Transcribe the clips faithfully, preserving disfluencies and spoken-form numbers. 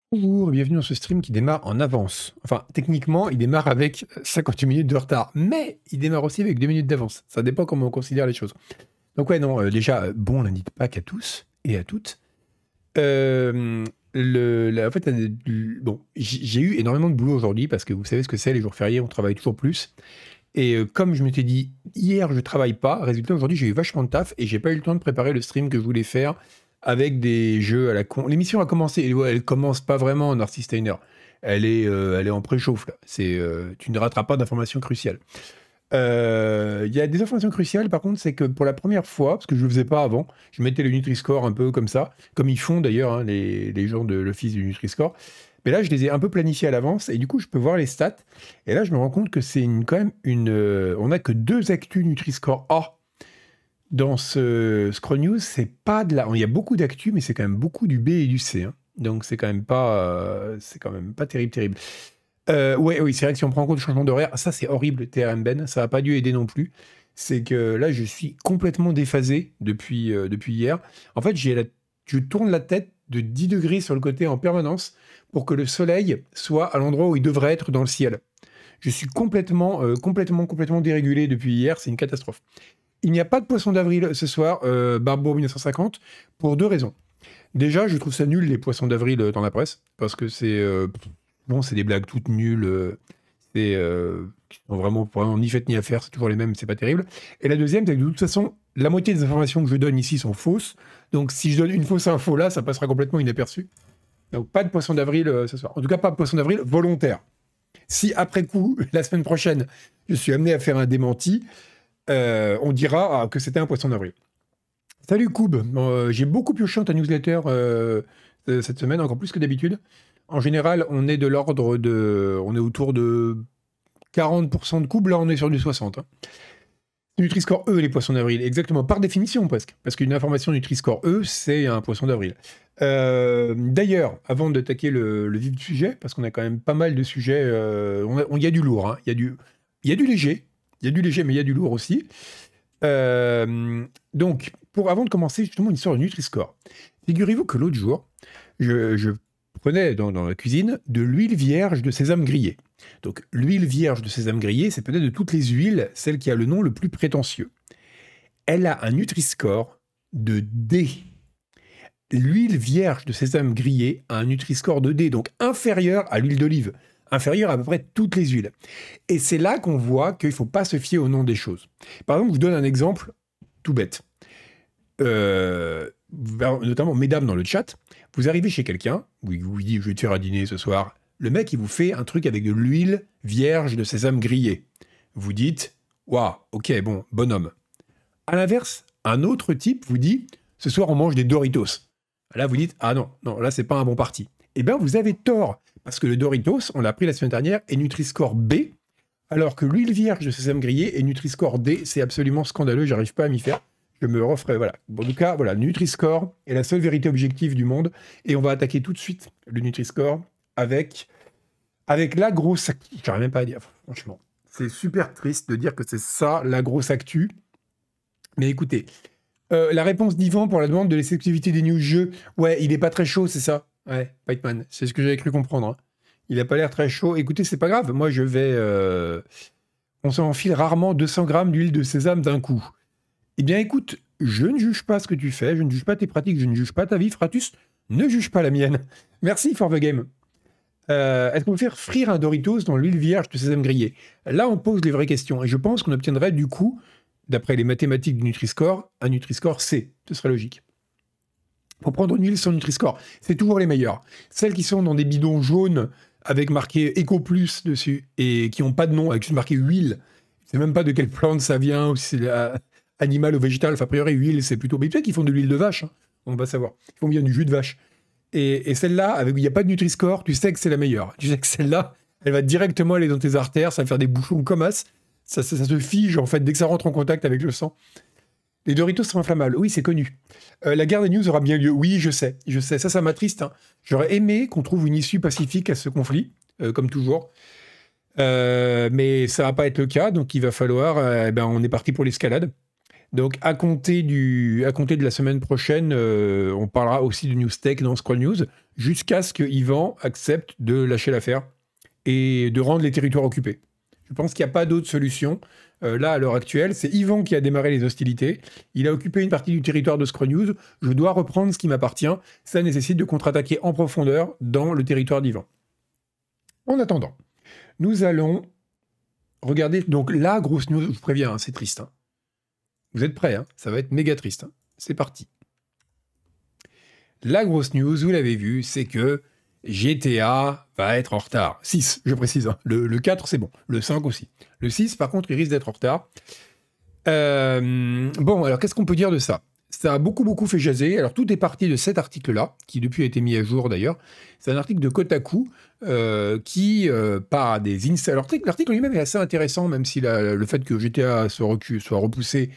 Bonjour, bienvenue dans ce stream qui démarre en avance. Enfin, techniquement, il démarre avec cinquante-huit minutes de retard, mais il démarre aussi avec deux minutes d'avance. Ça dépend comment on considère les choses. Donc ouais, non, euh, déjà, euh, bon lundi de Pâques à tous et à toutes. Euh, le, la- en fait, euh, le- bon, j- j'ai eu énormément de boulot aujourd'hui parce que vous savez ce que c'est, les jours fériés, on travaille toujours plus. Et euh, comme je m'étais dit, hier, je travaille pas. Résultat, aujourd'hui, j'ai eu vachement de taf et j'ai pas eu le temps de préparer le stream que je voulais faire avec des jeux à la con. L'émission a commencé, et ouais, elle commence pas vraiment, Narcy Steiner. Elle est, euh, elle est en préchauffe, là. C'est, euh, tu ne rateras pas d'informations cruciales. Euh, Il y a des informations cruciales, par contre, c'est que pour la première fois, parce que je le faisais pas avant, je mettais le Nutri-Score un peu comme ça, comme ils font d'ailleurs, hein, les, les gens de l'office du Nutri-Score. Mais là, je les ai un peu planifiés à l'avance, et du coup, je peux voir les stats. Et là, je me rends compte que c'est une, quand même une... euh, on n'a que deux actus Nutri-Score A dans ce Scroll News. C'est pas de la... Il y a beaucoup d'actus, mais c'est quand même beaucoup du B et du C, hein. Donc, c'est quand même pas... euh, c'est quand même pas terrible, terrible. Euh, ouais, oui, c'est vrai que si on prend en compte le changement d'horaire, ça c'est horrible, T R M Ben, ça n'a pas dû aider non plus. C'est que là, je suis complètement déphasé depuis, euh, depuis hier. En fait, j'ai la- je tourne la tête de dix degrés sur le côté en permanence pour que le soleil soit à l'endroit où il devrait être dans le ciel. Je suis complètement, euh, complètement, complètement dérégulé depuis hier, c'est une catastrophe. Il n'y a pas de poisson d'avril ce soir, euh, Barbeau mille neuf cent cinquante, pour deux raisons. Déjà, je trouve ça nul les poissons d'avril euh, dans la presse, parce que c'est euh, bon, c'est des blagues toutes nulles, euh, c'est euh, qui sont vraiment, vraiment ni faites ni à faire, c'est toujours les mêmes, c'est pas terrible. Et la deuxième, c'est que de toute façon, la moitié des informations que je donne ici sont fausses, donc si je donne une fausse info là, ça passera complètement inaperçu. Donc pas de poisson d'avril euh, ce soir. En tout cas, pas de poisson d'avril volontaire. Si après coup, la semaine prochaine, je suis amené à faire un démenti, euh, on dira ah, que c'était un poisson d'avril. Salut Koub. Euh, j'ai beaucoup pioché dans ta newsletter euh, euh, cette semaine, encore plus que d'habitude. En général, on est de l'ordre de... On est autour de quarante pour cent de Koub, là on est sur du soixante, hein. Nutri-Score E, les poissons d'avril, exactement, par définition presque. Parce qu'une information Nutri-Score E, c'est un poisson d'avril. Euh, D'ailleurs, avant d'attaquer le, le vif du sujet, parce qu'on a quand même pas mal de sujets, euh, on a- on- il y a du lourd, hein. Il y a du, il y a du léger, il y a du léger, mais il y a du lourd aussi. Euh, donc, pour, avant de commencer justement une histoire de Nutri-Score, figurez-vous que l'autre jour, je, je prenais dans, dans la cuisine de l'huile vierge de sésame grillé. Donc, l'huile vierge de sésame grillé, c'est peut-être de toutes les huiles, celle qui a le nom le plus prétentieux. Elle a un Nutri-Score de D. L'huile vierge de sésame grillé a un Nutri-Score de D, donc inférieur à l'huile d'olive, inférieur à peu près toutes les huiles. Et c'est là qu'on voit qu'il ne faut pas se fier au nom des choses. Par exemple, je vous donne un exemple tout bête. Euh, notamment, mesdames dans le chat, vous arrivez chez quelqu'un, vous vous dites, je vais te faire à dîner ce soir. Le mec, il vous fait un truc avec de l'huile vierge de sésame grillé. Vous dites, waouh, ok, bon, bonhomme. À l'inverse, un autre type vous dit, ce soir, on mange des Doritos. Là, vous dites, ah non, non, là, c'est pas un bon parti. Eh bien, vous avez tort, parce que le Doritos, on l'a appris la semaine dernière, est Nutri-Score B, alors que l'huile vierge de sésame grillé est Nutri-Score D. C'est absolument scandaleux, j'arrive pas à m'y faire. Je me referai, voilà. Bon, en tout cas, voilà, Nutri-Score est la seule vérité objective du monde, et on va attaquer tout de suite le Nutri-Score avec, avec la grosse actu. J'arrive même pas à dire, franchement. C'est super triste de dire que c'est ça, la grosse actu. Mais écoutez, euh, la réponse d'Yvan pour la demande de l'exclusivité des news jeux, ouais, il est pas très chaud, c'est ça. Ouais, Pikeman, c'est ce que j'avais cru comprendre, hein. Il a pas l'air très chaud. Écoutez, c'est pas grave, moi je vais... euh, On s'enfile rarement deux cents grammes d'huile de sésame d'un coup. Eh bien écoute, je ne juge pas ce que tu fais, je ne juge pas tes pratiques, je ne juge pas ta vie, Fratus, ne juge pas la mienne. Merci for the game. Euh, Est-ce qu'on peut faire frire un Doritos dans l'huile vierge de sésame grillé? Là, on pose les vraies questions, et je pense qu'on obtiendrait du coup, d'après les mathématiques du Nutri-Score, un Nutri-Score C. Ce serait logique. Pour prendre une huile sans Nutri-Score, c'est toujours les meilleures. Celles qui sont dans des bidons jaunes avec marqué Eco Plus dessus et qui n'ont pas de nom, avec juste marqué huile. Je sais même pas de quelle plante ça vient, ou si c'est euh, animal ou végétal. Enfin, a priori, huile, c'est plutôt. Mais peut-être qu'ils font de l'huile de vache, hein. On va savoir. Ils font bien du jus de vache. Et, et celle-là, avec il n'y a pas de Nutri-Score, tu sais que c'est la meilleure. Tu sais que celle-là, elle va directement aller dans tes artères, ça va faire des bouchons comme as. Ça, ça, ça se fige, en fait, dès que ça rentre en contact avec le sang. Les Doritos sont inflammables. Oui, c'est connu. Euh, la guerre des news aura bien lieu. Oui, je sais. Je sais. Ça, ça m'attriste, hein. J'aurais aimé qu'on trouve une issue pacifique à ce conflit, euh, comme toujours. Euh, mais ça va pas être le cas, donc il va falloir... euh, ben, on est parti pour l'escalade. Donc, à compter, du, à compter de la semaine prochaine, euh, on parlera aussi de News Tech dans Scroll News, jusqu'à ce que Yvan accepte de lâcher l'affaire et de rendre les territoires occupés. Je pense qu'il n'y a pas d'autre solution. Euh, là, à l'heure actuelle, c'est Yvan qui a démarré les hostilités. Il a occupé une partie du territoire de Scroll News. Je dois reprendre ce qui m'appartient. Ça nécessite de contre-attaquer en profondeur dans le territoire d'Yvan. En attendant, nous allons regarder... Donc, la grosse news, je vous préviens, hein, c'est triste. Hein. Vous êtes prêts, hein, ça va être méga triste. Hein. C'est parti. La grosse news, vous l'avez vu, c'est que G T A va être en retard. six, je précise. Hein. Le, le quatre, c'est bon. Le cinq aussi. Le six, par contre, il risque d'être en retard. Euh, bon, alors, qu'est-ce qu'on peut dire de ça? Ça a beaucoup, beaucoup fait jaser. Alors, tout est parti de cet article-là, qui depuis a été mis à jour, d'ailleurs. C'est un article de Kotaku, euh, qui, euh, par des insights... Alors, l'article lui-même est assez intéressant, même si la, le fait que G T A soit, recu... soit repoussé...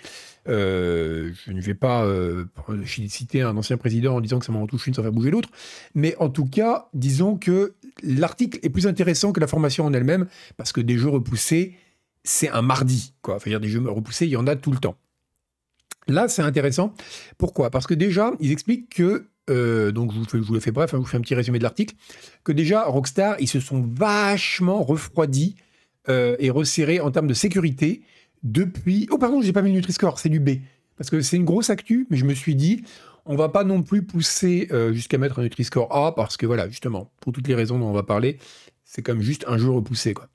Euh, je ne vais pas euh, citer un ancien président en disant que ça m'en touche une sans faire bouger l'autre, mais en tout cas, disons que l'article est plus intéressant que la formation en elle-même, parce que des jeux repoussés, c'est un mardi, quoi. Enfin, des jeux repoussés, il y en a tout le temps. Là, c'est intéressant. Pourquoi? Parce que déjà, ils expliquent que, euh, donc je vous, fais, je vous le fais bref, hein, je vous fais un petit résumé de l'article, que déjà, Rockstar, ils se sont vachement refroidis euh, et resserrés en termes de sécurité depuis... Oh pardon, j'ai pas mis le Nutri-Score, c'est du B. Parce que c'est une grosse actu, mais je me suis dit, on va pas non plus pousser euh, jusqu'à mettre un Nutri-Score A, parce que voilà, justement, pour toutes les raisons dont on va parler, c'est comme juste un jeu repoussé, quoi.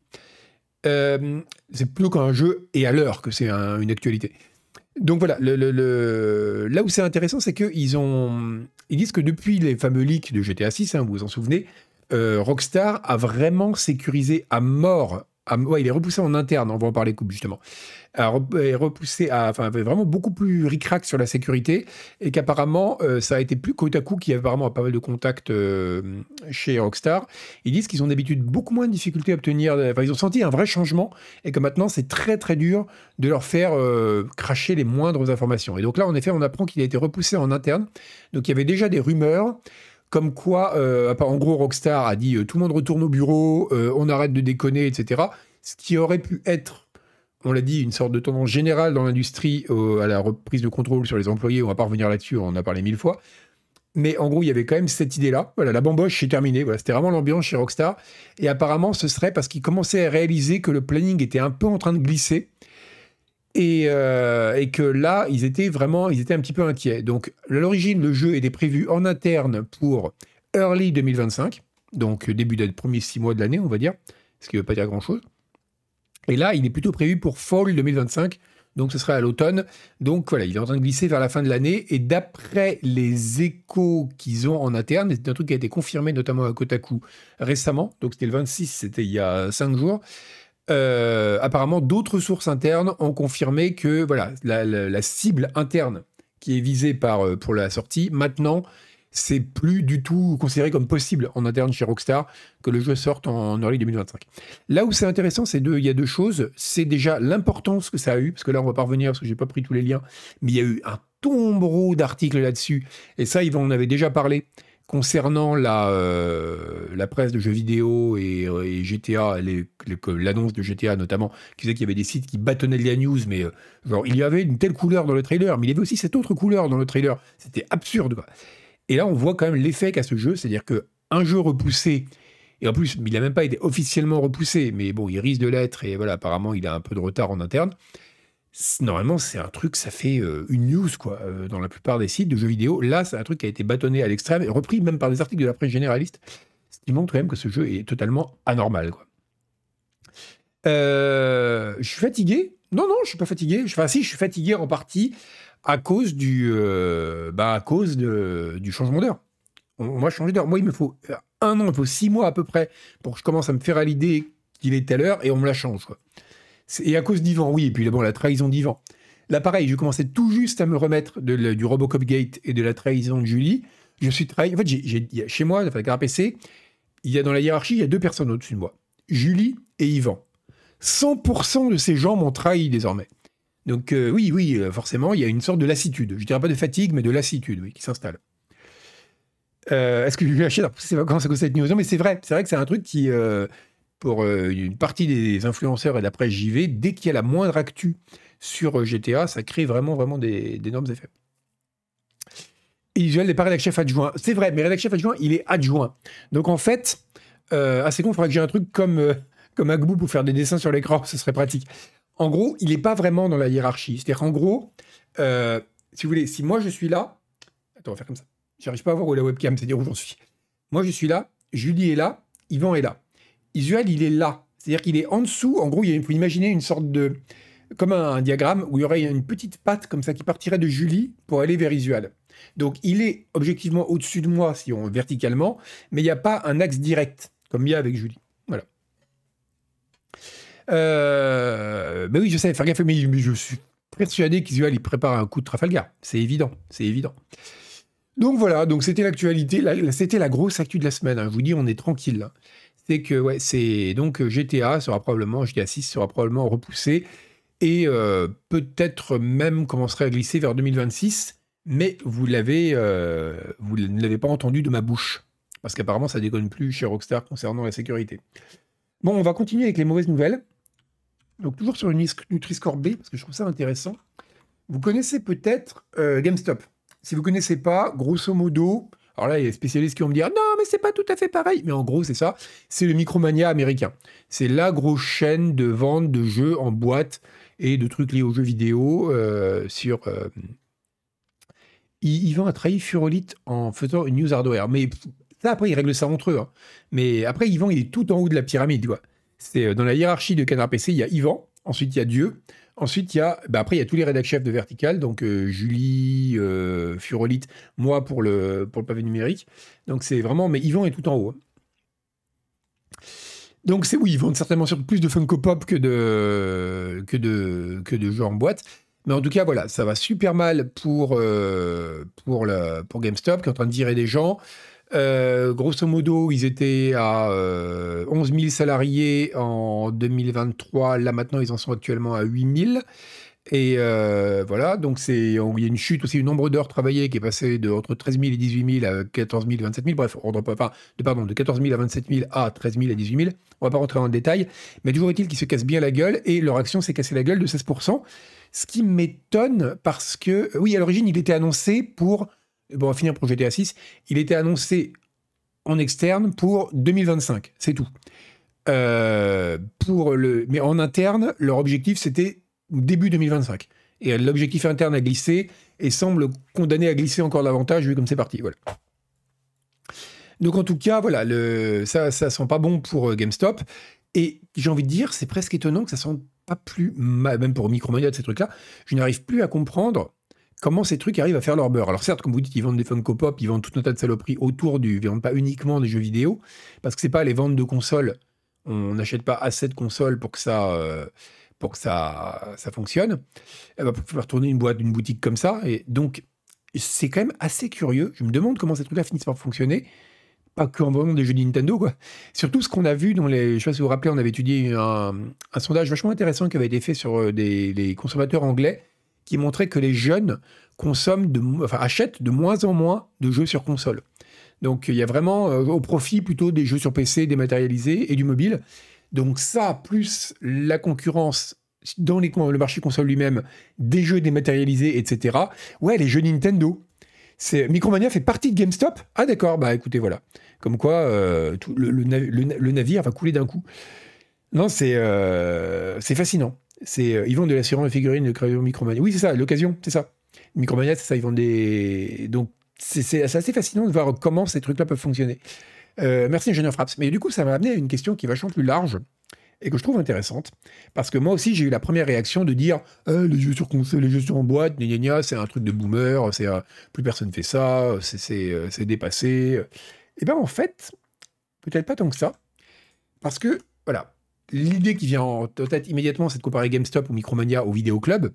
Euh, c'est plutôt qu'un jeu et à l'heure que c'est un, une actualité. Donc voilà, le, le, le... là où c'est intéressant, c'est qu'ils ont... Ils disent que depuis les fameux leaks de G T A six, hein, vous vous en souvenez, euh, Rockstar a vraiment sécurisé à mort... À... Ouais, il est repoussé en interne, on va en parler coupe justement. A repoussé à, enfin, avait vraiment beaucoup plus ric-rac sur la sécurité, et qu'apparemment, euh, ça a été plus Kotaku qui apparemment a pas mal de contacts euh, chez Rockstar. Ils disent qu'ils ont d'habitude beaucoup moins de difficultés à obtenir, enfin, ils ont senti un vrai changement, et que maintenant, c'est très très dur de leur faire euh, cracher les moindres informations. Et donc là, en effet, on apprend qu'il a été repoussé en interne. Donc il y avait déjà des rumeurs, comme quoi, euh, en gros, Rockstar a dit euh, tout le monde retourne au bureau, euh, on arrête de déconner, et cetera. Ce qui aurait pu être, on l'a dit, une sorte de tendance générale dans l'industrie euh, à la reprise de contrôle sur les employés. On va pas revenir là-dessus, on en a parlé mille fois. Mais en gros, il y avait quand même cette idée-là. Voilà, la bamboche, c'est terminé. Voilà, c'était vraiment l'ambiance chez Rockstar. Et apparemment, ce serait parce qu'ils commençaient à réaliser que le planning était un peu en train de glisser. Et, euh, et que là, ils étaient vraiment, ils étaient un petit peu inquiets. Donc, à l'origine, le jeu était prévu en interne pour early deux mille vingt-cinq. Donc, début des premiers six mois de l'année, on va dire. Ce qui ne veut pas dire grand-chose. Et là, il est plutôt prévu pour Fall deux mille vingt-cinq, donc ce serait à l'automne. Donc voilà, il est en train de glisser vers la fin de l'année, et d'après les échos qu'ils ont en interne, c'est un truc qui a été confirmé notamment à Kotaku récemment, donc c'était le vingt-six, c'était il y a cinq jours, euh, apparemment d'autres sources internes ont confirmé que voilà, la, la, la cible interne qui est visée par, pour la sortie, maintenant, c'est plus du tout considéré comme possible en interne chez Rockstar que le jeu sorte en early deux mille vingt-cinq. Là où c'est intéressant, c'est deux, il y a deux choses. C'est déjà l'importance que ça a eu, parce que là, on va pas revenir parce que j'ai pas pris tous les liens, mais il y a eu un tombereau d'articles là-dessus. Et ça, Yvan en avait déjà parlé concernant la, euh, la presse de jeux vidéo et, et G T A, les, les, l'annonce de G T A notamment, qui disait qu'il y avait des sites qui bâtonnaient de la news, mais euh, genre, il y avait une telle couleur dans le trailer, mais il y avait aussi cette autre couleur dans le trailer. C'était absurde, quoi. Et là, on voit quand même l'effet qu'a ce jeu, c'est-à-dire qu'un jeu repoussé, et en plus, il n'a même pas été officiellement repoussé, mais bon, il risque de l'être, et voilà, apparemment, il a un peu de retard en interne. Normalement, c'est un truc, ça fait euh, une news, quoi, euh, dans la plupart des sites de jeux vidéo. Là, c'est un truc qui a été bâtonné à l'extrême, et repris même par des articles de la presse généraliste, ce qui montre quand même que ce jeu est totalement anormal, quoi. Euh, je suis fatigué. Non, non, je suis pas fatigué. Enfin, si, je suis fatigué en partie à cause du, euh, bah, à cause de, du changement d'heure. On, on va changer d'heure. Moi, il me faut un an, il me faut six mois à peu près pour que je commence à me faire à l'idée qu'il est telle heure, et on me la change, quoi. Et à cause d'Yvan, oui, et puis bon, la trahison d'Yvan. Là, pareil, je commençais tout juste à me remettre de, de, du Robocop Gate et de la trahison de Julie. Je suis trahi. En fait, j'ai, j'ai, chez moi, enfin, avec P C, il y a dans la hiérarchie, il y a deux personnes au-dessus de moi. Julie et Yvan. cent pour cent de ces gens m'ont trahi désormais. Donc euh, oui, oui, forcément, il y a une sorte de lassitude. Je dirais pas de fatigue, mais de lassitude, oui, qui s'installe. Euh, est-ce que je vais lâcher ces vacances à cause de cette news? Non, mais c'est vrai. C'est vrai que c'est un truc qui, euh, pour euh, une partie des influenceurs et d'après J V, dès qu'il y a la moindre actu sur G T A, ça crée vraiment, vraiment des, d'énormes effets. Et Visual n'est pas rédac chef adjoint. C'est vrai, mais rédac chef adjoint, il est adjoint. Donc en fait, euh, assez con, il faudrait que j'ai un truc comme, euh, comme Agbou pour faire des dessins sur l'écran, ce serait pratique. En gros, il n'est pas vraiment dans la hiérarchie. C'est-à-dire qu'en gros, euh, si vous voulez, si moi je suis là... Attends, on va faire comme ça. J'arrive pas à voir où est la webcam, c'est-à-dire où j'en suis. Moi je suis là, Julie est là, Yvan est là. Isuel, il est là. C'est-à-dire qu'il est en dessous. En gros, il faut imaginer une sorte de... comme un, un diagramme où il y aurait une petite patte comme ça qui partirait de Julie pour aller vers Isuel. Donc, il est objectivement au-dessus de moi, si on verticalement, mais il n'y a pas un axe direct, comme il y a avec Julie. Voilà. Euh... Mais oui, je sais, faire gaffe, mais, mais je suis persuadé qu'Isuel, il prépare un coup de Trafalgar. C'est évident, c'est évident. Donc voilà, donc c'était l'actualité, la, c'était la grosse actu de la semaine. Hein. Je vous dis, on est tranquille. Là. C'est que, ouais, c'est... Donc, G T A sera probablement, G T A six sera probablement repoussé, et euh, peut-être même commencerait à glisser vers deux mille vingt-six, mais vous l'avez, euh, vous ne l'avez pas entendu de ma bouche, parce qu'apparemment ça déconne plus chez Rockstar concernant la sécurité. Bon, on va continuer avec les mauvaises nouvelles. Donc toujours sur une Nutri-Score B, parce que je trouve ça intéressant. Vous connaissez peut-être euh, GameStop. Si vous ne connaissez pas, grosso modo, alors là il y a des spécialistes qui vont me dire « Non, mais c'est pas tout à fait pareil », mais en gros c'est ça, c'est le Micromania américain. C'est la grosse chaîne de vente de jeux en boîte et de trucs liés aux jeux vidéo euh, sur... Euh, Yvan a trahi Furolite en faisant une news hardware. Mais ça, après, ils règlent ça entre eux. Hein. Mais après, Yvan, il est tout en haut de la pyramide. Quoi. C'est, dans la hiérarchie de Canard P C, il y a Yvan, ensuite il y a Dieu, ensuite il y a... Bah, après, il y a tous les rédac chefs de Vertical, donc euh, Julie, euh, Furolite, moi pour le, pour le pavé numérique. Donc c'est vraiment... Mais Yvan est tout en haut. Hein. Donc c'est oui, ils vendent certainement sur plus de Funko Pop que de, que de, que de jeux en boîte. Mais en tout cas, voilà, ça va super mal pour, euh, pour, la, pour GameStop, qui est en train de virer des gens. Euh, grosso modo, ils étaient à euh, onze mille salariés en deux mille vingt-trois. Là, maintenant, ils en sont actuellement à huit mille. Et euh, voilà, donc c'est, il y a une chute aussi du nombre d'heures travaillées qui est passé de entre treize mille et dix-huit mille à quatorze mille et vingt-sept mille. Bref, on pas, enfin, de, pardon, de quatorze mille à vingt-sept mille à treize mille à dix-huit mille. On va pas rentrer dans le détail, mais toujours est-il qu'ils se cassent bien la gueule et leur action s'est cassée la gueule de seize pour cent. Ce qui m'étonne parce que, oui, à l'origine, il était annoncé pour, bon, on va finir pour G T A six, il était annoncé en externe pour deux mille vingt-cinq, c'est tout. Euh, pour le, mais en interne, leur objectif, c'était début deux mille vingt-cinq. Et l'objectif interne a glissé et semble condamné à glisser encore davantage vu comme c'est parti. Voilà. Donc en tout cas, voilà, le, ça, ça sent pas bon pour euh, GameStop. Et j'ai envie de dire, c'est presque étonnant que ça sent pas plus mal, même pour Micromania de ces trucs-là. Je n'arrive plus à comprendre comment ces trucs arrivent à faire leur beurre. Alors certes, comme vous dites, ils vendent des Funko Pop, ils vendent tout un tas de saloperies autour du... Ils vendent pas uniquement des jeux vidéo, parce que c'est pas les ventes de consoles. On n'achète pas assez de consoles pour que ça... Euh, pour que ça, ça fonctionne, elle va pouvoir tourner une boîte d'une boutique comme ça. Et donc, c'est quand même assez curieux. Je me demande comment ces trucs-là finissent par fonctionner. Pas qu'en vendant des jeux Nintendo, quoi. Surtout ce qu'on a vu dans les... Je sais pas si vous vous rappelez, on avait étudié un, un sondage vachement intéressant qui avait été fait sur des, les consommateurs anglais qui montrait que les jeunes consomment de, enfin, achètent de moins en moins de jeux sur console. Donc, il y a vraiment euh, au profit plutôt des jeux sur P C dématérialisés et du mobile. Donc ça, plus la concurrence dans les, le marché console lui-même, des jeux dématérialisés, et cetera. Ouais, les jeux Nintendo. C'est, Micromania fait partie de GameStop. Ah d'accord, bah écoutez, voilà. Comme quoi, euh, tout, le, le, le, le navire va couler d'un coup. Non, c'est, euh, c'est fascinant. C'est, euh, ils vendent de l'assurance de figurines de crayon Micromania. Oui, c'est ça, l'occasion, c'est ça. Micromania, c'est ça, ils vendent des... Donc, c'est, c'est, c'est assez fascinant de voir comment ces trucs-là peuvent fonctionner. Euh, merci Ingénieur Fraps. Mais du coup, ça m'a amené à une question qui est vachement plus large et que je trouve intéressante. Parce que moi aussi, j'ai eu la première réaction de dire eh, les jeux sur console, les jeux sur en boîte, gna gna gna, c'est un truc de boomer, c'est, euh, plus personne fait ça, c'est, c'est, euh, c'est dépassé. Et bien en fait, peut-être pas tant que ça. Parce que, voilà, l'idée qui vient en tête immédiatement, c'est de comparer GameStop ou Micromania au Vidéo Club.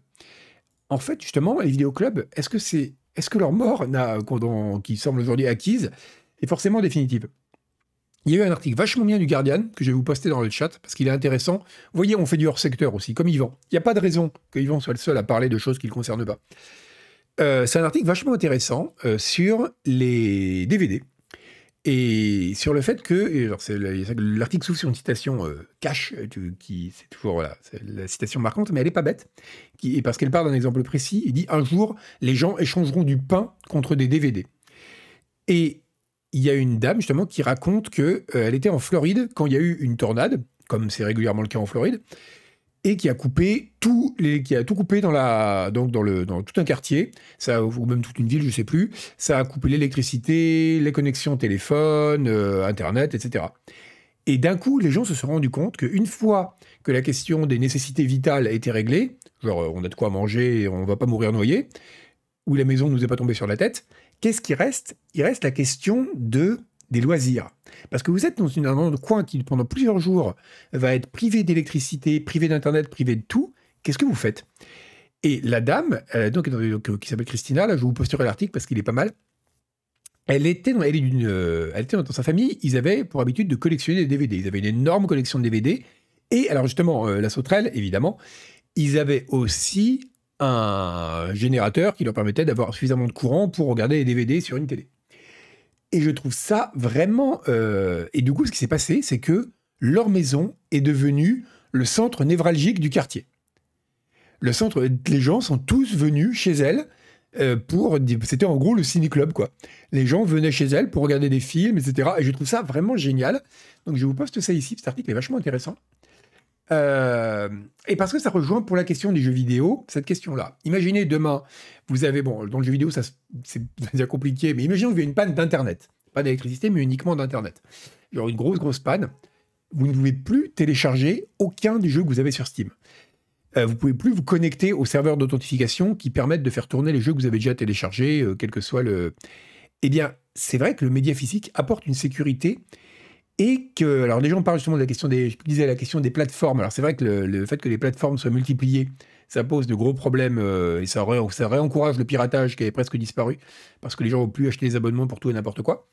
En fait, justement, les Vidéo Club, est-ce que, c'est, est-ce que leur mort, n'a, qui semble aujourd'hui acquise, est forcément définitive ? Il y a eu un article vachement bien du Guardian, que je vais vous poster dans le chat, parce qu'il est intéressant. Vous voyez, on fait du hors-secteur aussi, comme Yvan. Il n'y a pas de raison que Yvan soit le seul à parler de choses qui ne le concernent pas. Euh, c'est un article vachement intéressant euh, sur les D V D. Et sur le fait que, et alors c'est le- l'article s'ouvre sur une citation euh, cash, euh, tu- qui c'est toujours voilà, c'est la citation marquante, mais elle est pas bête, qui, et parce qu'elle part d'un exemple précis. Il dit un jour les gens échangeront du pain contre des D V D. Et il y a une dame justement qui raconte que euh, elle était en Floride quand il y a eu une tornade, comme c'est régulièrement le cas en Floride, et qui a coupé tout les, qui a tout coupé dans la, donc dans le, dans tout un quartier, ça, ou même toute une ville, je sais plus. Ça a coupé l'électricité, les connexions téléphone, euh, internet, et cetera. Et d'un coup, les gens se sont rendus compte qu'une fois que la question des nécessités vitales a été réglée, genre euh, on a de quoi manger et on va pas mourir noyé, ou la maison ne nous est pas tombée sur la tête, qu'est-ce qui reste? Il reste la question de, des loisirs. Parce que vous êtes dans une- un coin qui, pendant plusieurs jours, va être privé d'électricité, privé d'Internet, privé de tout. Qu'est-ce que vous faites? Et la dame, elle, donc, donc, euh, qui s'appelle Christina, là, je vous posterai l'article parce qu'il est pas mal. Elle était, dans, elle, est d'une, euh, elle était dans sa famille, ils avaient pour habitude de collectionner des D V D. Ils avaient une énorme collection de D V D. Et alors justement, euh, la sauterelle, évidemment, ils avaient aussi un générateur qui leur permettait d'avoir suffisamment de courant pour regarder les D V D sur une télé. Et je trouve ça vraiment... euh, Et du coup, ce qui s'est passé, c'est que leur maison est devenue le centre névralgique du quartier. Le centre, les gens sont tous venus chez elle euh, pour... C'était en gros le ciné-club, quoi. Les gens venaient chez elle pour regarder des films, et cetera. Et je trouve ça vraiment génial. Donc je vous poste ça ici, cet article est vachement intéressant. Euh, et parce que ça rejoint pour la question des jeux vidéo, cette question-là. Imaginez demain, vous avez, bon, dans le jeu vidéo, ça, c'est déjà compliqué, mais imaginez que vous avez une panne d'Internet. Pas d'électricité, mais uniquement d'Internet. Genre une grosse, grosse panne. Vous ne pouvez plus télécharger aucun des jeux que vous avez sur Steam. Euh, vous ne pouvez plus vous connecter aux serveurs d'authentification qui permettent de faire tourner les jeux que vous avez déjà téléchargés, euh, quel que soit le... Eh bien, c'est vrai que le média physique apporte une sécurité. Et que, alors les gens parlent justement de la question des, je disais la question des plateformes. Alors c'est vrai que le, le fait que les plateformes soient multipliées, ça pose de gros problèmes euh, et ça, ré, ça réencourage le piratage qui avait presque disparu parce que les gens ne vont plus acheter des abonnements pour tout et n'importe quoi.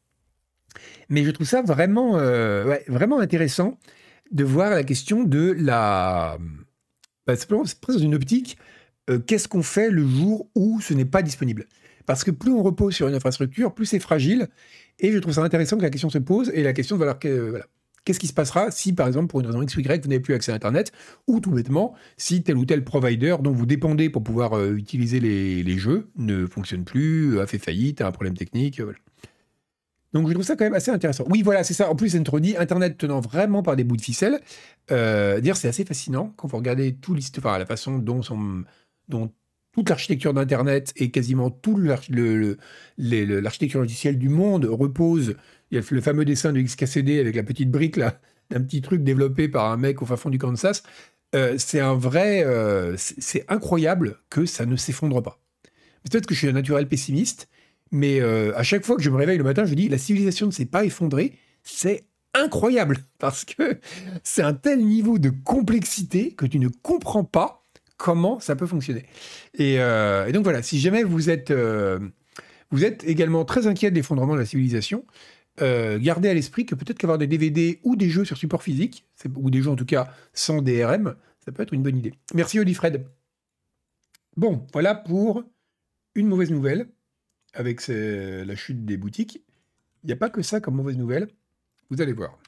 Mais je trouve ça vraiment, euh, ouais, vraiment intéressant de voir la question de la, bah, c'est presque dans une optique. Euh, qu'est-ce qu'on fait le jour où ce n'est pas disponible? Parce que plus on repose sur une infrastructure, plus c'est fragile. Et je trouve ça intéressant que la question se pose. Et la question de voilà, que, voilà, qu'est-ce qui se passera si, par exemple, pour une raison X ou Y, vous n'avez plus accès à Internet? Ou tout bêtement, si tel ou tel provider dont vous dépendez pour pouvoir euh, utiliser les, les jeux ne fonctionne plus, a fait faillite, a un problème technique. Euh, voilà. Donc je trouve ça quand même assez intéressant. Oui, voilà, c'est ça. En plus, c'est introduit Internet tenant vraiment par des bouts de ficelle. Euh, dire, c'est assez fascinant quand vous regardez tout l'histoire, enfin, la façon dont, son, dont toute l'architecture d'Internet et quasiment tout l'arch- le- le- les- le- l'architecture logicielle du monde repose. Il y a le fameux dessin de X K C D avec la petite brique là, d'un petit truc développé par un mec au fin fond du Kansas. Euh, c'est un vrai, euh, c'est c'est incroyable que ça ne s'effondre pas. Peut-être que je suis un naturel pessimiste, mais euh, à chaque fois que je me réveille le matin, je dis la civilisation ne s'est pas effondrée. C'est incroyable parce que c'est un tel niveau de complexité que tu ne comprends pas comment ça peut fonctionner. Et, euh, et donc voilà, si jamais vous êtes, euh, vous êtes également très inquiet de l'effondrement de la civilisation, euh, gardez à l'esprit que peut-être qu'avoir des D V D ou des jeux sur support physique, c'est- ou des jeux en tout cas sans D R M, ça peut être une bonne idée. Merci Olifred. Bon, voilà pour une mauvaise nouvelle avec ce- la chute des boutiques. Il n'y a pas que ça comme mauvaise nouvelle. Vous allez voir.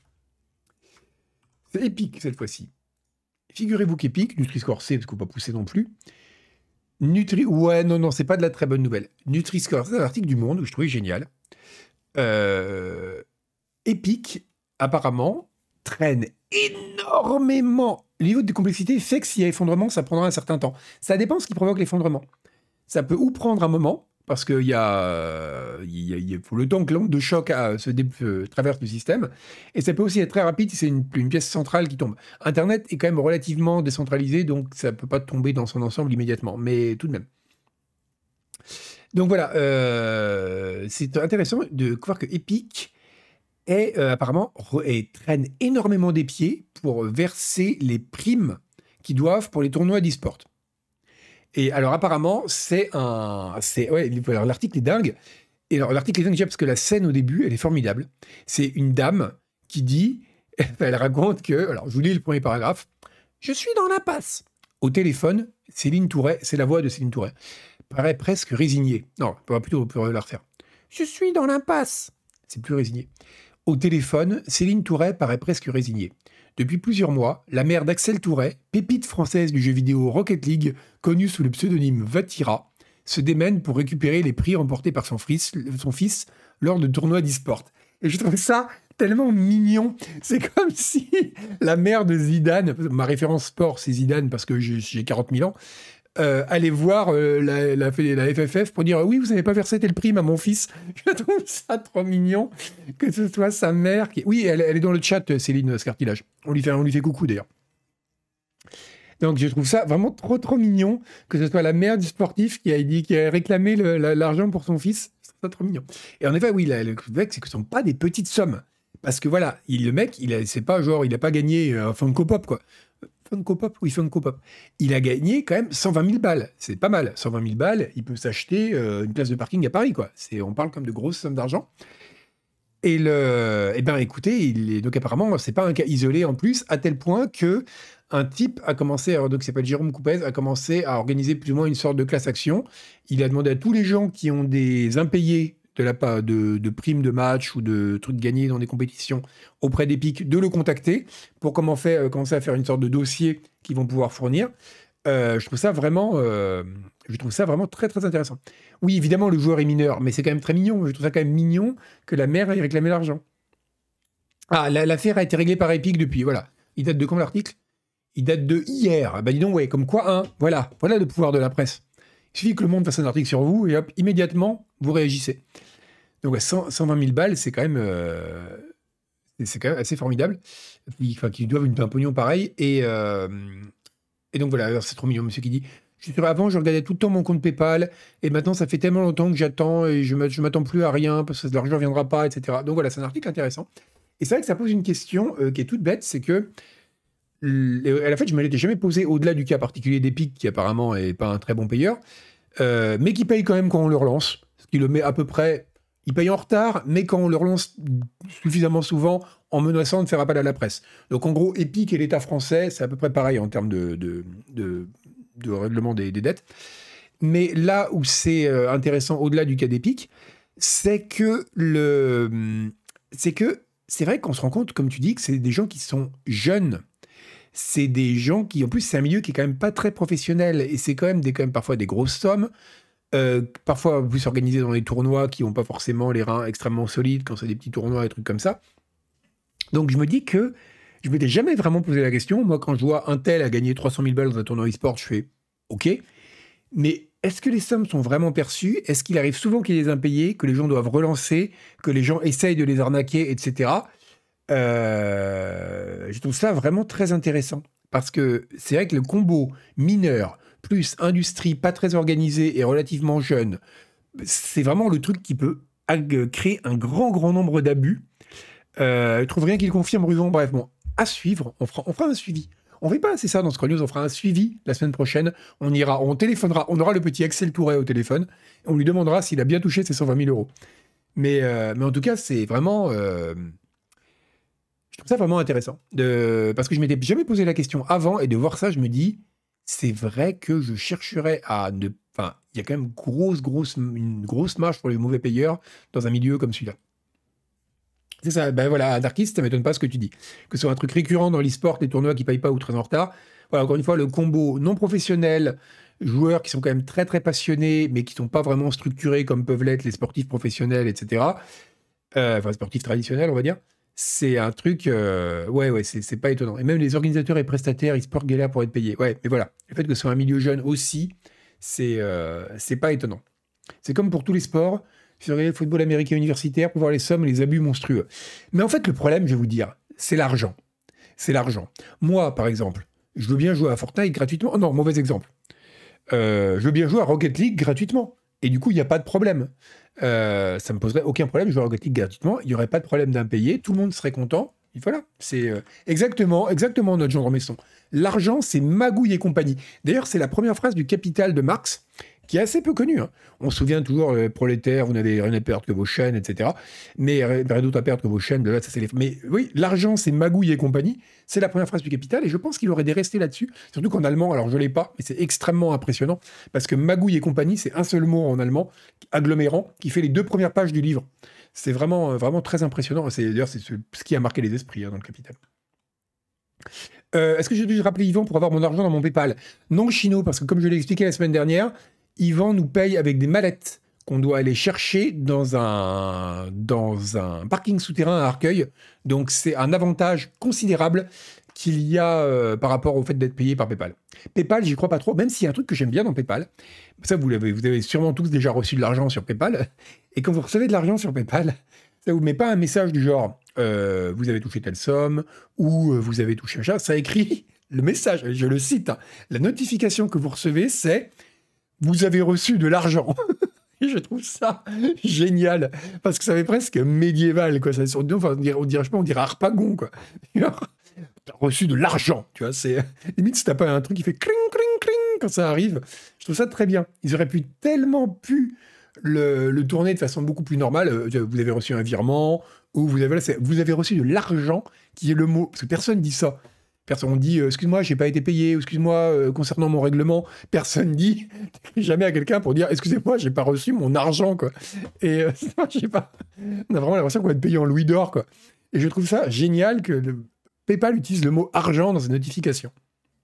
C'est Epic cette fois-ci. Figurez-vous qu'Epic, Nutri-Score C, parce qu'on ne peut pas pousser non plus. Nutri... Ouais, non, non, c'est pas de la très bonne nouvelle. Nutri-Score, c'est un article du Monde que je trouvais génial. Euh, Epic, apparemment, traîne énormément. Le niveau de complexité fait que s'il y a effondrement, ça prendra un certain temps. Ça dépend de ce qui provoque l'effondrement. Ça peut ou prendre un moment, parce qu'il y a, euh, il y a- il faut le temps que l'onde de choc euh, se dé- euh, traverse le système, et ça peut aussi être très rapide si c'est une, une pièce centrale qui tombe. Internet est quand même relativement décentralisé, donc ça ne peut pas tomber dans son ensemble immédiatement, mais tout de même. Donc voilà, euh, c'est intéressant de voir que Epic est euh, apparemment re- et traîne énormément des pieds pour verser les primes qu'ils doivent pour les tournois d'e-sport. Et alors apparemment, c'est un... c'est ouais, alors, l'article est dingue. Et alors l'article est dingue déjà parce que la scène au début, elle est formidable. C'est une dame qui dit, elle raconte que, alors je vous lis le premier paragraphe, je suis dans l'impasse. Au téléphone, Céline Touret, c'est la voix de Céline Touret, paraît presque résignée. Non, on va plutôt on peut la refaire. Je suis dans l'impasse. c'est plus résigné. Au téléphone, Céline Touret paraît presque résignée. Depuis plusieurs mois, la mère d'Axel Touret, pépite française du jeu vidéo Rocket League, connue sous le pseudonyme Vatira, se démène pour récupérer les prix remportés par son fils, son fils lors de tournois d'e-sport. Et je trouve ça tellement mignon. C'est comme si la mère de Zidane, ma référence sport c'est Zidane parce que j'ai, j'ai quarante mille ans, euh, allait voir euh, la, la, la F F F pour dire « Oui, vous n'avez pas versé tel prime à mon fils ». Je trouve ça trop mignon que ce soit sa mère qui... Oui, elle, elle est dans le chat, Céline Scartilage. On lui fait, on lui fait coucou d'ailleurs. Donc je trouve ça vraiment trop trop mignon que ce soit la mère du sportif qui a, dit, qui a réclamé le, la, l'argent pour son fils. Je trouve ça trop mignon. Et en effet, oui, la, le mec, c'est que ce ne sont pas des petites sommes. Parce que voilà, il, le mec, il a, c'est pas genre, il n'a pas gagné un Funko Pop, quoi. Funko Pop, oui, Funko Pop. Il a gagné quand même cent vingt mille balles. C'est pas mal. cent vingt mille balles, il peut s'acheter euh, une place de parking à Paris, quoi. C'est, on parle quand même de grosses sommes d'argent. Et le, eh ben, écoutez, il est, donc apparemment, c'est pas un cas isolé en plus, à tel point que un type a commencé, alors, donc qui s'appelle Jérôme Coupez, a commencé à organiser plus ou moins une sorte de class action. Il a demandé à tous les gens qui ont des impayés de la part de, de primes de match ou de trucs gagnés dans des compétitions auprès d'Epic de le contacter pour comment faire, commencer à faire une sorte de dossier qu'ils vont pouvoir fournir. Euh, je trouve ça vraiment, euh, je trouve ça vraiment très très intéressant. Oui, évidemment, le joueur est mineur, mais c'est quand même très mignon. Je trouve ça quand même mignon que la mère ait réclamé l'argent. Ah, la, l'affaire a été réglée par Epic depuis. Voilà. Il date de quand l'article ? Il date de hier. Bah dis donc, ouais, comme quoi, hein. Voilà, voilà le pouvoir de la presse. Il suffit que le Monde fasse un article sur vous et hop, immédiatement, vous réagissez. Donc, ouais, cent, cent vingt mille balles, c'est quand même, euh, c'est, c'est quand même assez formidable. Ils, enfin, qu'ils doivent une, un pognon pareil. Et, euh, et donc, voilà, alors, c'est trop mignon, monsieur qui dit je suis sûr, avant, je regardais tout le temps mon compte PayPal et maintenant, ça fait tellement longtemps que j'attends et je ne m'attends plus à rien parce que l'argent ne viendra pas, et cetera. Donc, voilà, c'est un article intéressant. Et c'est vrai que ça pose une question euh, qui est toute bête, c'est que à la fait, je ne me l'étais jamais posé au-delà du cas particulier d'Epic, qui apparemment n'est pas un très bon payeur, euh, mais qui paye quand même quand on le relance, ce qui le met à peu près... Il paye en retard, mais quand on le relance suffisamment souvent, en menaçant de faire appel à la presse. Donc en gros, Epic et l'État français, c'est à peu près pareil en termes de, de, de, de règlement des, des dettes. Mais là où c'est intéressant, au-delà du cas d'Epic, c'est que le... C'est que c'est vrai qu'on se rend compte, comme tu dis, que c'est des gens qui sont jeunes. C'est des gens qui, en plus, c'est un milieu qui est quand même pas très professionnel et c'est quand même, des, quand même parfois des grosses sommes. Euh, parfois, plus organisés dans des tournois qui n'ont pas forcément les reins extrêmement solides quand c'est des petits tournois et trucs comme ça. Donc, je me dis que je ne m'étais jamais vraiment posé la question. Moi, quand je vois un tel a gagné trois cent mille balles dans un tournoi e-sport, je fais OK. Mais est-ce que les sommes sont vraiment perçues ? Est-ce qu'il arrive souvent qu'il y ait des impayés, que les gens doivent relancer, que les gens essayent de les arnaquer, et cetera. Euh, je trouve ça vraiment très intéressant. Parce que c'est vrai que le combo mineur plus industrie pas très organisée et relativement jeune, c'est vraiment le truc qui peut ag- créer un grand, grand nombre d'abus. Euh, je trouve rien qui le confirme, Ruvon. Bref, bon, à suivre. On fera, on fera un suivi. On ne fait pas assez ça dans Scroll News. On fera un suivi la semaine prochaine. On ira, on téléphonera. On aura le petit Axel Touret au téléphone. Et on lui demandera s'il a bien touché ses cent vingt mille euros. Mais, euh, mais en tout cas, c'est vraiment... Euh, je trouve ça vraiment intéressant. De, parce que je ne m'étais jamais posé la question avant. Et de voir ça, je me dis... C'est vrai que je chercherais à ne... Enfin, il y a quand même grosse, grosse, une grosse marge pour les mauvais payeurs dans un milieu comme celui-là. C'est ça. Ben voilà, Darkist, ça ne m'étonne pas ce que tu dis. Que ce soit un truc récurrent dans l'e-sport, les tournois qui ne payent pas ou très en retard. Voilà, encore une fois, le combo non professionnel, joueurs qui sont quand même très, très passionnés, mais qui ne sont pas vraiment structurés comme peuvent l'être les sportifs professionnels, et cetera. Euh, enfin, sportifs traditionnels, on va dire. C'est un truc, euh, ouais, ouais, c'est, c'est pas étonnant. Et même les organisateurs et prestataires, ils sport galèrent pour être payés. Ouais, mais voilà, le fait que ce soit un milieu jeune aussi, c'est, euh, c'est pas étonnant. C'est comme pour tous les sports, si vous regardez le football américain universitaire, pour voir les sommes et les abus monstrueux. Mais en fait, le problème, je vais vous dire, c'est l'argent. C'est l'argent. Moi, par exemple, je veux bien jouer à Fortnite gratuitement. Oh non, mauvais exemple. Euh, je veux bien jouer à Rocket League gratuitement. Et du coup, il n'y a pas de problème. Euh, ça ne me poserait aucun problème de jouer à Rocket League gratuitement. Il n'y aurait pas de problème d'impayé. Tout le monde serait content. Et voilà. C'est euh, exactement, exactement notre genre de Messon. L'argent, c'est magouille et compagnie. D'ailleurs, c'est la première phrase du Capital de Marx, qui est assez peu connue. Hein. On se souvient toujours, euh, prolétaires, vous n'avez rien à perdre que vos chaînes, et cetera. Mais rien d'autre à perdre que vos chaînes. Là, ça, c'est les... Mais oui, l'argent, c'est magouille et compagnie. C'est la première phrase du Capital. Et je pense qu'il aurait des restés là-dessus. Surtout qu'en allemand, alors je ne l'ai pas, mais c'est extrêmement impressionnant. Parce que magouille et compagnie, c'est un seul mot en allemand, agglomérant, qui fait les deux premières pages du livre. C'est vraiment, vraiment très impressionnant. C'est, d'ailleurs, c'est ce, ce qui a marqué les esprits hein, dans le capital. Euh, est-ce que j'ai dû rappeler Yvan pour avoir mon argent dans mon PayPal? Non, Chino, parce que comme je l'ai expliqué la semaine dernière, Yvan nous paye avec des mallettes qu'on doit aller chercher dans un, dans un parking souterrain à Arcueil. Donc c'est un avantage considérable qu'il y a euh, par rapport au fait d'être payé par PayPal. PayPal, j'y crois pas trop, même s'il y a un truc que j'aime bien dans PayPal. Ça, vous l'avez, vous avez sûrement tous déjà reçu de l'argent sur PayPal. Et quand vous recevez de l'argent sur PayPal, ça vous met pas un message du genre euh, vous avez touché telle somme ou euh, vous avez touché un chat. Ça écrit le message, je le cite. Hein, la notification que vous recevez, c'est vous avez reçu de l'argent. Et je trouve ça génial parce que ça fait presque médiéval, quoi. Ça, on dirait, on dirait, on dirait, je sais pas, on dirait Harpagon, quoi. T'as reçu de l'argent, tu vois. C'est limite si t'as pas un truc qui fait cling, cling, cling quand ça arrive. Je trouve ça très bien. Ils auraient pu tellement pu le, le tourner de façon beaucoup plus normale. Vous avez reçu un virement ou vous avez, vous avez reçu de l'argent, qui est le mot. Parce que personne dit ça. Personne dit euh, excuse-moi, j'ai pas été payé, ou excuse-moi, euh, concernant mon règlement. Personne dit jamais à quelqu'un pour dire excusez-moi, j'ai pas reçu mon argent, quoi. Et euh, je sais pas. On a vraiment l'impression qu'on va être payé en louis d'or, quoi. Et je trouve ça génial que le PayPal utilise le mot argent dans ses notifications.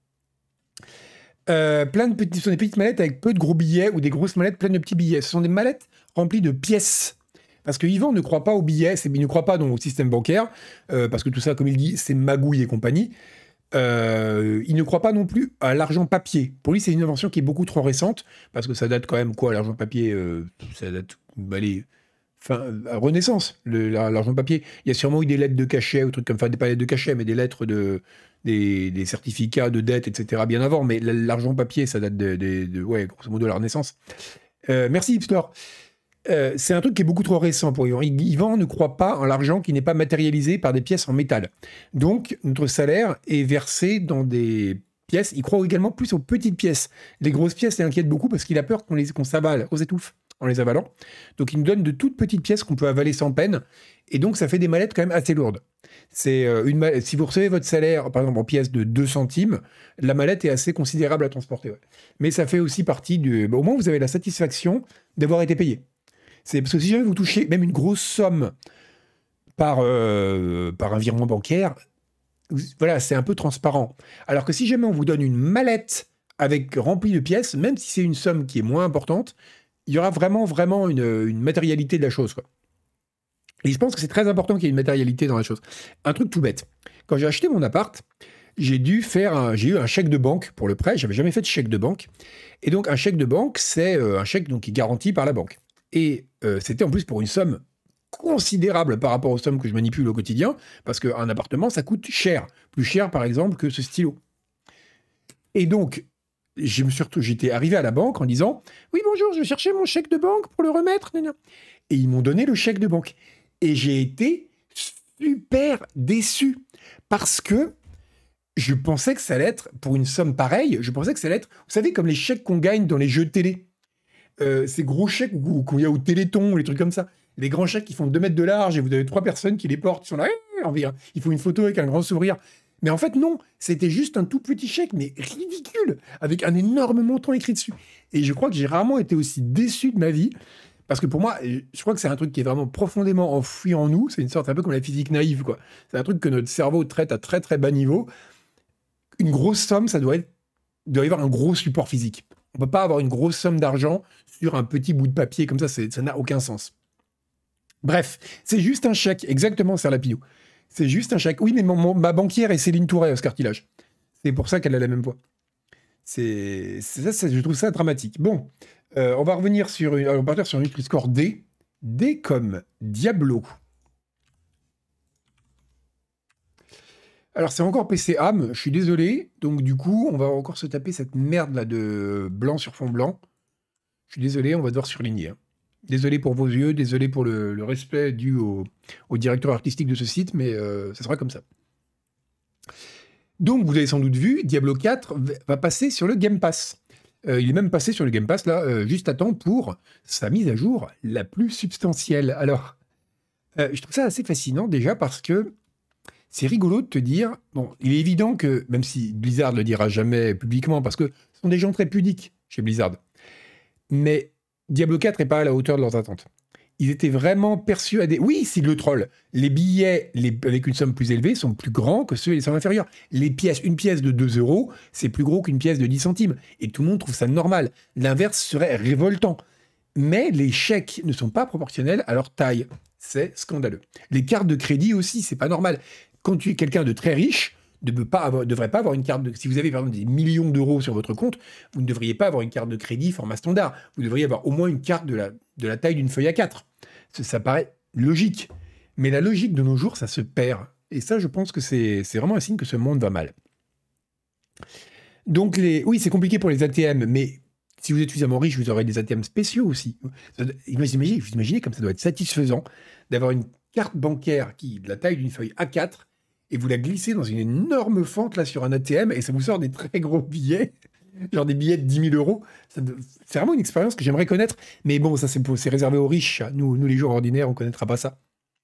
Euh, plein de petites, ce sont des petites mallettes avec peu de gros billets ou des grosses mallettes pleines de petits billets. Ce sont des mallettes remplies de pièces. Parce que Yvan ne croit pas aux billets, c'est, il ne croit pas dans le système bancaire, euh, parce que tout ça, comme il dit, c'est magouille et compagnie. Euh, il ne croit pas non plus à l'argent papier. Pour lui, c'est une invention qui est beaucoup trop récente, parce que ça date quand même quoi, l'argent papier, euh, ça date, allez, fin, euh, Renaissance, le, l'argent papier. Il y a sûrement eu des lettres de cachet, ou trucs comme, enfin, pas des lettres de cachet, mais des lettres de, des, des certificats de dette, et cetera, bien avant, mais l'argent papier, ça date de, de, de ouais, grosso modo, de la Renaissance. Euh, merci, Hipster. Euh, c'est un truc qui est beaucoup trop récent pour Yvan. Yvan ne croit pas en l'argent qui n'est pas matérialisé par des pièces en métal. Donc, notre salaire est versé dans des pièces. Il croit également plus aux petites pièces. Les grosses pièces l'inquiètent beaucoup parce qu'il a peur qu'on les qu'on s'avale, aux étouffes en les avalant. Donc, il nous donne de toutes petites pièces qu'on peut avaler sans peine. Et donc, ça fait des mallettes quand même assez lourdes. C'est euh, une mallette. Si vous recevez votre salaire, par exemple, en pièces de deux centimes, la mallette est assez considérable à transporter. Ouais. Mais ça fait aussi partie du... Bah, au moins, vous avez la satisfaction d'avoir été payé. C'est parce que si jamais vous touchez même une grosse somme par, euh, par un virement bancaire, vous, voilà, c'est un peu transparent. Alors que si jamais on vous donne une mallette avec remplie de pièces, même si c'est une somme qui est moins importante, il y aura vraiment, vraiment une, une matérialité de la chose, quoi. Et je pense que c'est très important qu'il y ait une matérialité dans la chose. Un truc tout bête. Quand j'ai acheté mon appart, j'ai dû faire un, j'ai eu un chèque de banque pour le prêt. J'avais jamais fait de chèque de banque. Et donc, un chèque de banque, c'est un chèque donc, qui est garanti par la banque. Et euh, c'était en plus pour une somme considérable par rapport aux sommes que je manipule au quotidien, parce qu'un appartement, ça coûte cher. Plus cher, par exemple, que ce stylo. Et donc, je me suis retrouvé, j'étais arrivé à la banque en disant « Oui, bonjour, je cherchais mon chèque de banque pour le remettre. » Et ils m'ont donné le chèque de banque. Et j'ai été super déçu, parce que je pensais que ça allait être, pour une somme pareille, je pensais que ça allait être, vous savez, comme les chèques qu'on gagne dans les jeux télé. Euh, ces gros chèques qu'il y a au Téléthon, ou les trucs comme ça. Les grands chèques qui font deux mètres de large et vous avez trois personnes qui les portent. Ils sont là, il faut une photo avec un grand sourire. Mais en fait, non, c'était juste un tout petit chèque, mais ridicule, avec un énorme montant écrit dessus. Et je crois que j'ai rarement été aussi déçu de ma vie, parce que pour moi, je crois que c'est un truc qui est vraiment profondément enfoui en nous. C'est une sorte un peu comme la physique naïve, quoi. C'est un truc que notre cerveau traite à très très bas niveau. Une grosse somme, ça doit être, doit y avoir un gros support physique. On ne peut pas avoir une grosse somme d'argent sur un petit bout de papier comme ça, c'est, ça n'a aucun sens. Bref, c'est juste un chèque, exactement, Serre Lapidou. C'est juste un chèque. Oui, mais mon, mon, ma banquière est Céline Touret, Oscar Tillage. C'est pour ça qu'elle a la même voix. C'est, c'est ça, c'est, je trouve ça dramatique. Bon, euh, on va revenir sur, une, on va partir sur un Nutri-Score D. D comme Diablo. Alors, c'est encore P C A M, je suis désolé. Donc, du coup, on va encore se taper cette merde-là de blanc sur fond blanc. Je suis désolé, on va devoir surligner. Hein. Désolé pour vos yeux, désolé pour le, le respect dû au, au directeur artistique de ce site, mais euh, ça sera comme ça. Donc, vous avez sans doute vu, Diablo quatre va passer sur le Game Pass. Euh, il est même passé sur le Game Pass, là, euh, juste à temps pour sa mise à jour la plus substantielle. Alors, euh, je trouve ça assez fascinant, déjà, parce que c'est rigolo de te dire... Bon, il est évident que, même si Blizzard ne le dira jamais publiquement, parce que ce sont des gens très pudiques chez Blizzard, mais Diablo quatre n'est pas à la hauteur de leurs attentes. ils étaient vraiment persuadés. Oui, c'est le troll. Les billets les, avec une somme plus élevée sont plus grands que ceux avec des sommes inférieures. Les pièces, une pièce de deux euros, c'est plus gros qu'une pièce de dix centimes. Et tout le monde trouve ça normal. L'inverse serait révoltant. Mais les chèques ne sont pas proportionnels à leur taille. C'est scandaleux. Les cartes de crédit aussi, c'est pas normal. Quand tu es quelqu'un de très riche, ne peut pas avoir, devrait pas avoir une carte de... Si vous avez par exemple des millions d'euros sur votre compte, vous ne devriez pas avoir une carte de crédit format standard. Vous devriez avoir au moins une carte de la, de la taille d'une feuille A quatre. Ça, ça paraît logique. Mais la logique de nos jours, ça se perd. Et ça, je pense que c'est, c'est vraiment un signe que ce monde va mal. Donc, les... oui, c'est compliqué pour les A T M, mais si vous êtes suffisamment riche, vous aurez des A T M spéciaux aussi. Vous imaginez, vous imaginez comme ça doit être satisfaisant d'avoir une carte bancaire qui est de la taille d'une feuille A quatre et vous la glissez dans une énorme fente là sur un A T M et ça vous sort des très gros billets, genre des billets de dix mille euros. Ça, c'est vraiment une expérience que j'aimerais connaître, mais bon, ça c'est, pour, c'est réservé aux riches. Nous, nous les gens ordinaires, on ne connaîtra pas ça.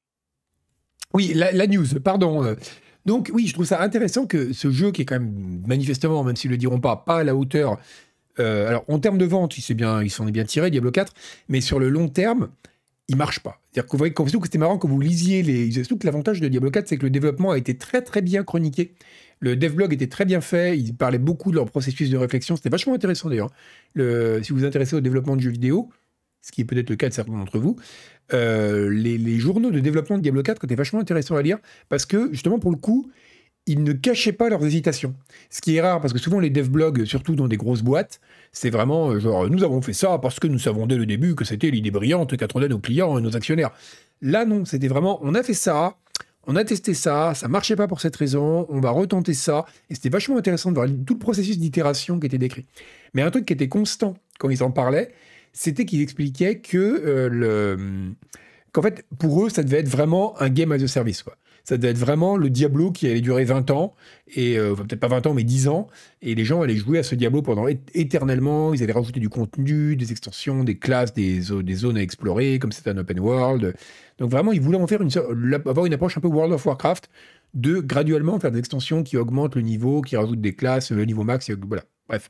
Oui, la, la news, pardon. Donc oui, je trouve ça intéressant que ce jeu qui est quand même manifestement, même s'ils ne le diront pas, pas à la hauteur. Euh, alors en termes de vente, il s'est bien, il s'en est bien tiré, Diablo quatre, mais sur le long terme, il marche pas. C'est-à-dire que vous voyez, surtout que c'était marrant quand vous lisiez les... Surtout que l'avantage de Diablo quatre, c'est que le développement a été très très bien chroniqué. Le devblog était très bien fait, ils parlaient beaucoup de leur processus de réflexion, c'était vachement intéressant d'ailleurs. Le... Si vous vous intéressez au développement de jeux vidéo, ce qui est peut-être le cas de certains d'entre vous, euh, les, les journaux de développement de Diablo quatre étaient vachement intéressants à lire, parce que justement pour le coup, ils ne cachaient pas leurs hésitations. Ce qui est rare, parce que souvent les devblogs, surtout dans des grosses boîtes, c'est vraiment genre, nous avons fait ça parce que nous savons dès le début que c'était l'idée brillante qu'attendaient nos clients et nos actionnaires. Là, non, c'était vraiment, on a fait ça, on a testé ça, ça marchait pas pour cette raison, on va retenter ça, et c'était vachement intéressant de voir tout le processus d'itération qui était décrit. Mais un truc qui était constant quand ils en parlaient, c'était qu'ils expliquaient que euh, le... qu'en fait, pour eux, ça devait être vraiment un game as a service, quoi. Ça devait être vraiment le Diablo qui allait durer vingt ans, et euh, enfin, peut-être pas vingt ans, mais dix ans, et les gens allaient jouer à ce Diablo pendant é- éternellement, ils allaient rajouter du contenu, des extensions, des classes, des, zo- des zones à explorer, comme c'était un open world. Donc vraiment, ils voulaient en faire une, so- avoir une approche un peu World of Warcraft, de graduellement faire des extensions qui augmentent le niveau, qui rajoutent des classes, le niveau max, et voilà, bref.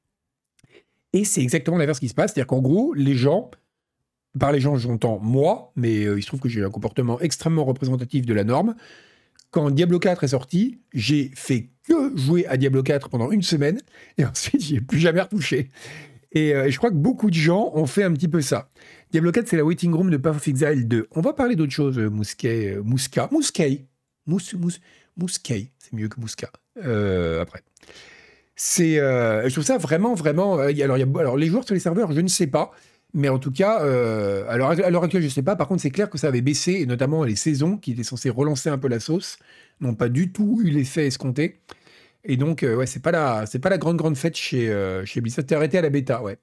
Et c'est exactement l'inverse qui se passe, c'est-à-dire qu'en gros, les gens... Par les gens, j'entends moi, mais euh, il se trouve que j'ai un comportement extrêmement représentatif de la norme. Quand Diablo quatre est sorti, j'ai fait que jouer à Diablo quatre pendant une semaine, et ensuite, j'y ai plus jamais retouché. Et euh, je crois que beaucoup de gens ont fait un petit peu ça. Diablo quatre, c'est la waiting room de Path of Exile deux. On va parler d'autre chose, euh, Mousquet, euh, Mousca, Mousquet, Mous, Mous, Mousquet, c'est mieux que Mousca, euh, après. C'est, euh, je trouve ça vraiment, vraiment... euh, alors, il y a, alors, les joueurs sur les serveurs, je ne sais pas, mais en tout cas, euh, à l'heure à l'heure actuelle, je ne sais pas. Par contre, c'est clair que ça avait baissé, et notamment les saisons qui étaient censées relancer un peu la sauce, n'ont pas du tout eu l'effet escompté. Et donc, euh, ouais, c'est pas la, c'est pas la grande grande fête chez euh, chez Blizzard. T'es arrêté à la bêta, ouais.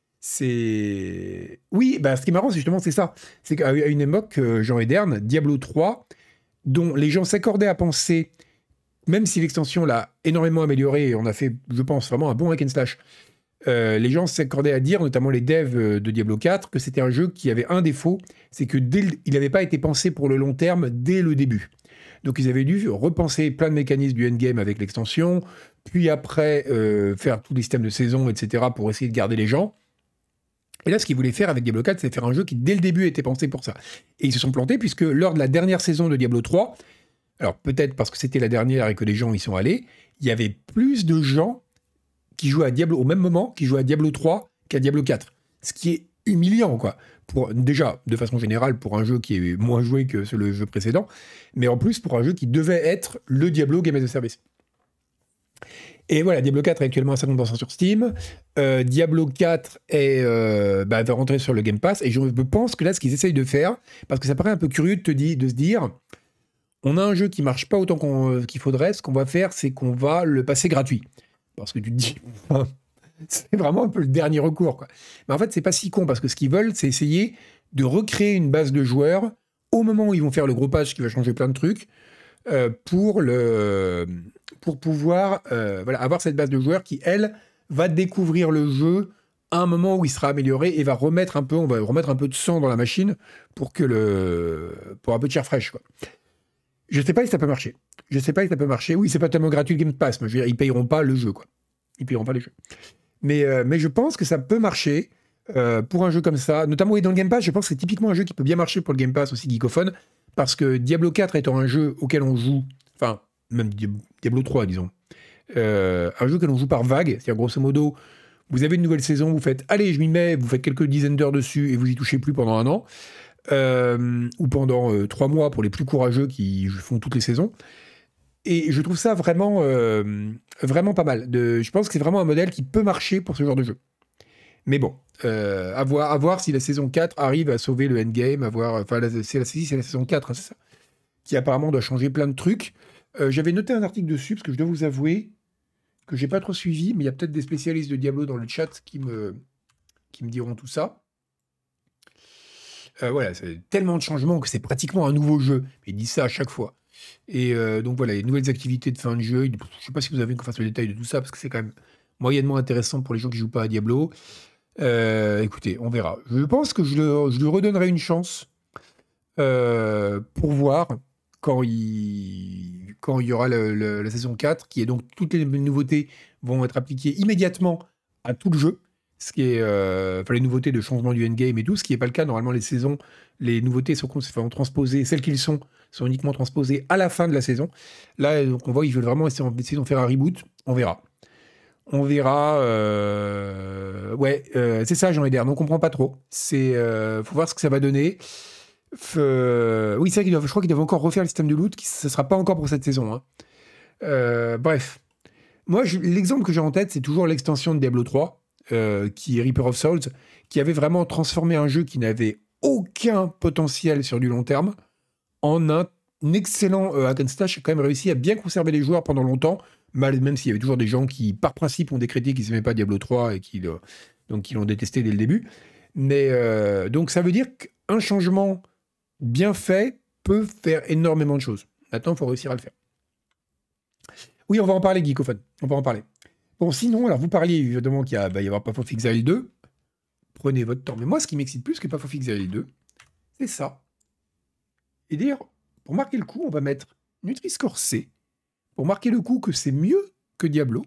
C'est, oui, bah, ce qui est marrant, c'est justement c'est ça. C'est qu'à une époque, euh, Jean Ederne, Diablo trois, dont les gens s'accordaient à penser, même si l'extension l'a énormément amélioré, et on a fait, je pense, vraiment un bon hack and slash. Euh, les gens s'accordaient à dire, notamment les devs euh, de Diablo quatre, que c'était un jeu qui avait un défaut, c'est que dès le- il n'avait pas été pensé pour le long terme dès le début. Donc ils avaient dû repenser plein de mécanismes du endgame avec l'extension, puis après euh, faire tous les systèmes de saison, et cetera, pour essayer de garder les gens. Et là, ce qu'ils voulaient faire avec Diablo quatre, c'est faire un jeu qui, dès le début, était pensé pour ça. Et ils se sont plantés, puisque lors de la dernière saison de Diablo trois, alors peut-être parce que c'était la dernière et que les gens y sont allés, il y avait plus de gens qui jouent à Diablo au même moment, qui jouent à Diablo trois qu'à Diablo quatre. Ce qui est humiliant, quoi. Pour, déjà, de façon générale, pour un jeu qui est moins joué que le jeu précédent, mais en plus pour un jeu qui devait être le Diablo Game as a Service. Et voilà, Diablo quatre est actuellement à cinquante pour cent sur Steam. Euh, Diablo quatre est, euh, bah, va rentrer sur le Game Pass. Et je pense que là, ce qu'ils essayent de faire, parce que ça paraît un peu curieux de, te dire, de se dire, on a un jeu qui marche pas autant qu'on, qu'il faudrait, ce qu'on va faire, c'est qu'on va le passer gratuit. Parce que tu te dis, c'est vraiment un peu le dernier recours, quoi. Mais en fait, c'est pas si con, parce que ce qu'ils veulent, c'est essayer de recréer une base de joueurs au moment où ils vont faire le gros patch qui va changer plein de trucs, euh, pour, le, pour pouvoir euh, voilà, avoir cette base de joueurs qui, elle, va découvrir le jeu à un moment où il sera amélioré et va remettre un peu, on va remettre un peu de sang dans la machine pour que le, pour un peu de chair fraîche, quoi. Je sais pas si ça peut marcher. Je sais pas si ça peut marcher. Oui, c'est pas tellement gratuit le Game Pass, mais je veux dire, ils payeront pas le jeu, quoi. Ils payeront pas les jeux. Mais, euh, mais je pense que ça peut marcher. Euh, pour un jeu comme ça, notamment et dans le Game Pass, je pense que c'est typiquement un jeu qui peut bien marcher pour le Game Pass aussi Geekophone, parce que Diablo quatre étant un jeu auquel on joue, enfin, même Diablo trois, disons, euh, un jeu auquel on joue par vague, c'est-à-dire grosso modo, vous avez une nouvelle saison, vous faites, allez, je m'y mets, vous faites quelques dizaines d'heures dessus et vous y touchez plus pendant un an, euh, ou pendant euh, trois mois pour les plus courageux qui font toutes les saisons. Et je trouve ça vraiment, euh, vraiment pas mal. De, je pense que c'est vraiment un modèle qui peut marcher pour ce genre de jeu. Mais bon, euh, à, voir, à voir si la saison quatre arrive à sauver le endgame, à voir, enfin, la, c'est, la, c'est la saison quatre, hein, c'est ça, qui apparemment doit changer plein de trucs. Euh, j'avais noté un article dessus, parce que je dois vous avouer que j'ai pas trop suivi, mais il y a peut-être des spécialistes de Diablo dans le chat qui me, qui me diront tout ça. Euh, voilà, c'est tellement de changements que c'est pratiquement un nouveau jeu. Ils disent ça à chaque fois. Et euh, donc voilà, les nouvelles activités de fin de jeu. Je ne sais pas si vous avez qu'on fasse le détail de tout ça, parce que c'est quand même moyennement intéressant pour les gens qui jouent pas à Diablo. Euh, écoutez, on verra. Je pense que je, le, je lui redonnerai une chance euh, pour voir quand il, quand il y aura le, le, la saison quatre, qui est donc toutes les nouveautés vont être appliquées immédiatement à tout le jeu. Ce qui est, euh, enfin, les nouveautés de changement du endgame et tout, ce qui n'est pas le cas. Normalement, les saisons, les nouveautés sont, enfin, transposées, celles qu'ils sont, sont uniquement transposées à la fin de la saison. Là, donc, on voit qu'ils veulent vraiment essayer, essayer d'en faire un reboot. On verra. On verra. Euh... Ouais, euh, c'est ça, Jean Eder. On ne comprend pas trop. C'est, euh, faut voir ce que ça va donner. F... Euh... Oui, c'est vrai qu'ils doivent, je crois qu'ils doivent encore refaire le système de loot. Qui, ça ne sera pas encore pour cette saison. Hein. Euh, bref. Moi, je, l'exemple que j'ai en tête, c'est toujours l'extension de Diablo trois. Euh, qui est Reaper of Souls, qui avait vraiment transformé un jeu qui n'avait aucun potentiel sur du long terme en un, un excellent euh, hack and slash qui a quand même réussi à bien conserver les joueurs pendant longtemps, mal, même s'il y avait toujours des gens qui, par principe, ont décrété qu'ils n'aimaient pas Diablo trois et qui, euh, donc, qui l'ont détesté dès le début. Mais euh, donc ça veut dire qu'un changement bien fait peut faire énormément de choses. Maintenant, il faut réussir à le faire. Oui, on va en parler, Geekophone. On va en parler. Bon, sinon, alors vous parliez évidemment qu'il va y avoir Path of Exile deux. Prenez votre temps. Mais moi, ce qui m'excite plus que Path of Exile deux, c'est ça. Et d'ailleurs, pour marquer le coup, on va mettre Nutri-Score C. Pour marquer le coup que c'est mieux que Diablo.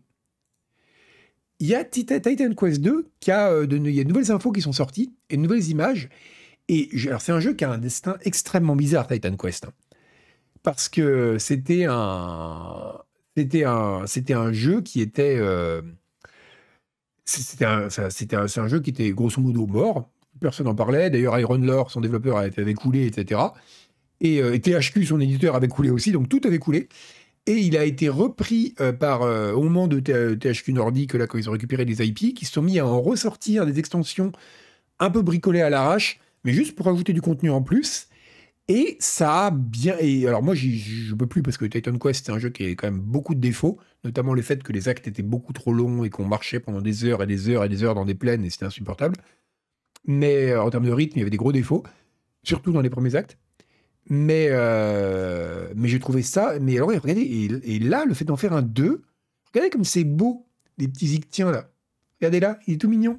Il y a Titan Quest deux, qui a, euh, de, il y a de nouvelles infos qui sont sorties, et de nouvelles images. Et alors, c'est un jeu qui a un destin extrêmement bizarre, Titan Quest. Hein, parce que c'était un... C'était un, c'était un jeu qui était... Euh, c'était, un, ça, c'était un, c'est un jeu qui était grosso modo mort. Personne n'en parlait. D'ailleurs, Iron Lore, son développeur, avait coulé, et cetera. Et, euh, et T H Q, son éditeur, avait coulé aussi. Donc tout avait coulé. Et il a été repris euh, par, euh, au moment de T H Q Nordic, là, quand ils ont récupéré des I P, qui se sont mis à en ressortir des extensions un peu bricolées à l'arrache, mais juste pour ajouter du contenu en plus. Et ça a bien... Et alors moi, je ne peux plus parce que Titan Quest, c'est un jeu qui a quand même beaucoup de défauts, notamment le fait que les actes étaient beaucoup trop longs et qu'on marchait pendant des heures et des heures et des heures dans des plaines et c'était insupportable. Mais euh, en termes de rythme, il y avait des gros défauts, surtout dans les premiers actes. Mais, euh, mais j'ai trouvé ça... Mais alors, regardez, et, et là, le fait d'en faire un deux, regardez comme c'est beau, les petits ictiens là. Regardez là, il est tout mignon.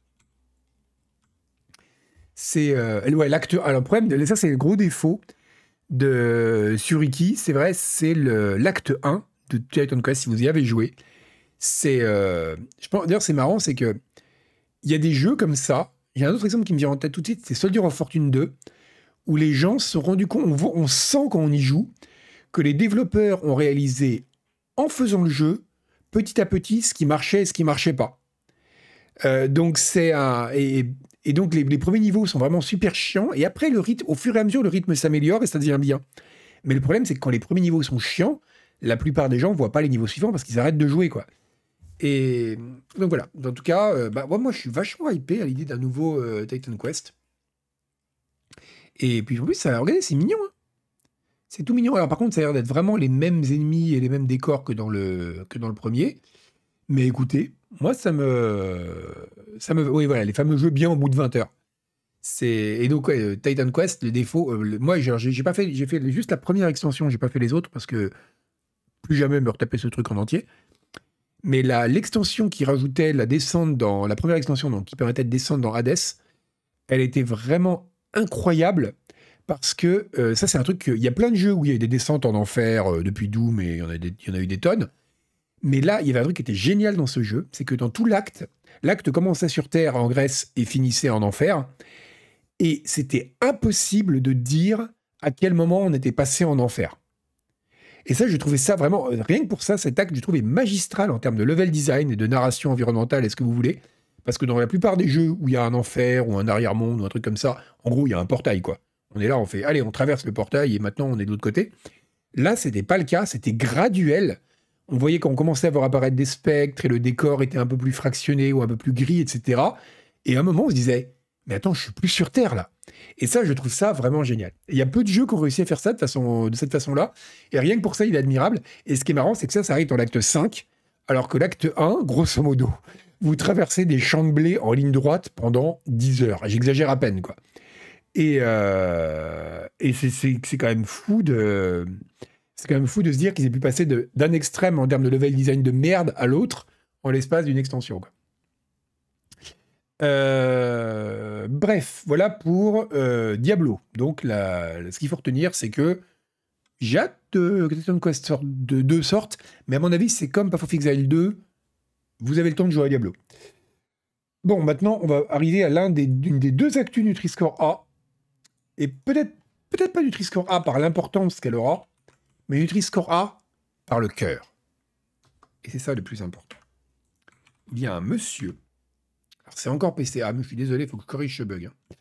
C'est euh, ouais, l'acte. Alors, le problème, ça, c'est le gros défaut de Suriki. C'est vrai, c'est le, l'acte un de Titan Quest, si vous y avez joué. C'est. Euh, je pense, d'ailleurs, c'est marrant, c'est que il y a des jeux comme ça. Il y a un autre exemple qui me vient en tête tout de suite, c'est Soldier of Fortune deux, où les gens se sont rendus compte, on, voit, on sent quand on y joue, que les développeurs ont réalisé, en faisant le jeu, petit à petit, ce qui marchait et ce qui marchait pas. Euh, donc, c'est un. Et, Et donc, les, les premiers niveaux sont vraiment super chiants. Et après, le rythme, au fur et à mesure, le rythme s'améliore et ça devient bien. Mais le problème, c'est que quand les premiers niveaux sont chiants, la plupart des gens ne voient pas les niveaux suivants parce qu'ils arrêtent de jouer, quoi. Et donc voilà. En tout cas, euh, bah, moi, je suis vachement hypé à l'idée d'un nouveau euh, Titan Quest. Et puis, en plus, ça, regardez, c'est mignon. Hein, c'est tout mignon. Alors, par contre, ça a l'air d'être vraiment les mêmes ennemis et les mêmes décors que dans le, que dans le premier. Mais écoutez, moi, ça me... ça me... Oui, voilà, les fameux jeux bien au bout de vingt heures. C'est... Et donc, ouais, Titan Quest, le défaut... Euh, le... Moi, j'ai, j'ai pas fait... J'ai fait juste la première extension, j'ai pas fait les autres, parce que plus jamais me retaper ce truc en entier. Mais la... l'extension qui rajoutait la descente dans... La première extension, donc, qui permettait de descendre dans Hades, elle était vraiment incroyable, parce que euh, ça, c'est un truc... Que... Il y a plein de jeux où il y a des descentes en enfer, euh, depuis Doom, et il y en a, des... il y en a eu des tonnes. Mais là, il y avait un truc qui était génial dans ce jeu, c'est que dans tout l'acte, l'acte commençait sur Terre en Grèce et finissait en enfer, et c'était impossible de dire à quel moment on était passé en enfer. Et ça, je trouvais ça vraiment, rien que pour ça, cet acte, je trouvais magistral en termes de level design et de narration environnementale, est-ce que vous voulez. Parce que dans la plupart des jeux où il y a un enfer ou un arrière-monde ou un truc comme ça, en gros, il y a un portail, quoi. On est là, on fait, allez, on traverse le portail et maintenant on est de l'autre côté. Là, c'était pas le cas, c'était graduel. On voyait quand on commençait à voir apparaître des spectres et le décor était un peu plus fractionné ou un peu plus gris, et cetera. Et à un moment, on se disait, mais attends, je suis plus sur Terre, là. Et ça, je trouve ça vraiment génial. Il y a peu de jeux qui ont réussi à faire ça de, façon, de cette façon-là. Et rien que pour ça, il est admirable. Et ce qui est marrant, c'est que ça, ça arrive dans l'acte cinq, alors que l'acte un, grosso modo, vous traversez des champs de blé en ligne droite pendant dix heures. J'exagère à peine, quoi. Et, euh, et c'est, c'est, c'est quand même fou de... C'est quand même fou de se dire qu'ils aient pu passer de, d'un extrême en termes de level design de merde à l'autre en l'espace d'une extension, quoi. Euh, bref, voilà pour euh, Diablo. Donc, la, ce qu'il faut retenir, c'est que j'ai hâte de, que Titan Quest sorte de deux sortes, mais à mon avis, c'est comme Path of Exile deux, vous avez le temps de jouer à Diablo. Bon, maintenant, on va arriver à l'un des, d'une des deux actus Nutri-Score A, et peut-être, peut-être pas Nutri-Score A par l'importance qu'elle aura, mais Nutri-Score A par le cœur. Et c'est ça le plus important. Il y a un monsieur. Alors, c'est encore P C A, mais je suis désolé, il faut que je corrige ce bug. Hein.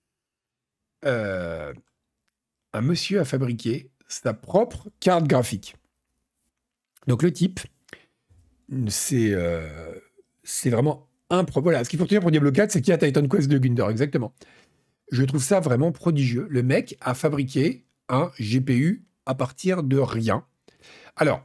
Euh, un monsieur a fabriqué sa propre carte graphique. Donc, le type, c'est, euh, c'est vraiment impro. Voilà, ce qu'il faut retenir pour Diablo quatre, c'est qu'il y a Titan Quest de Gunder, exactement. Je trouve ça vraiment prodigieux. Le mec a fabriqué un G P U à partir de rien. Alors,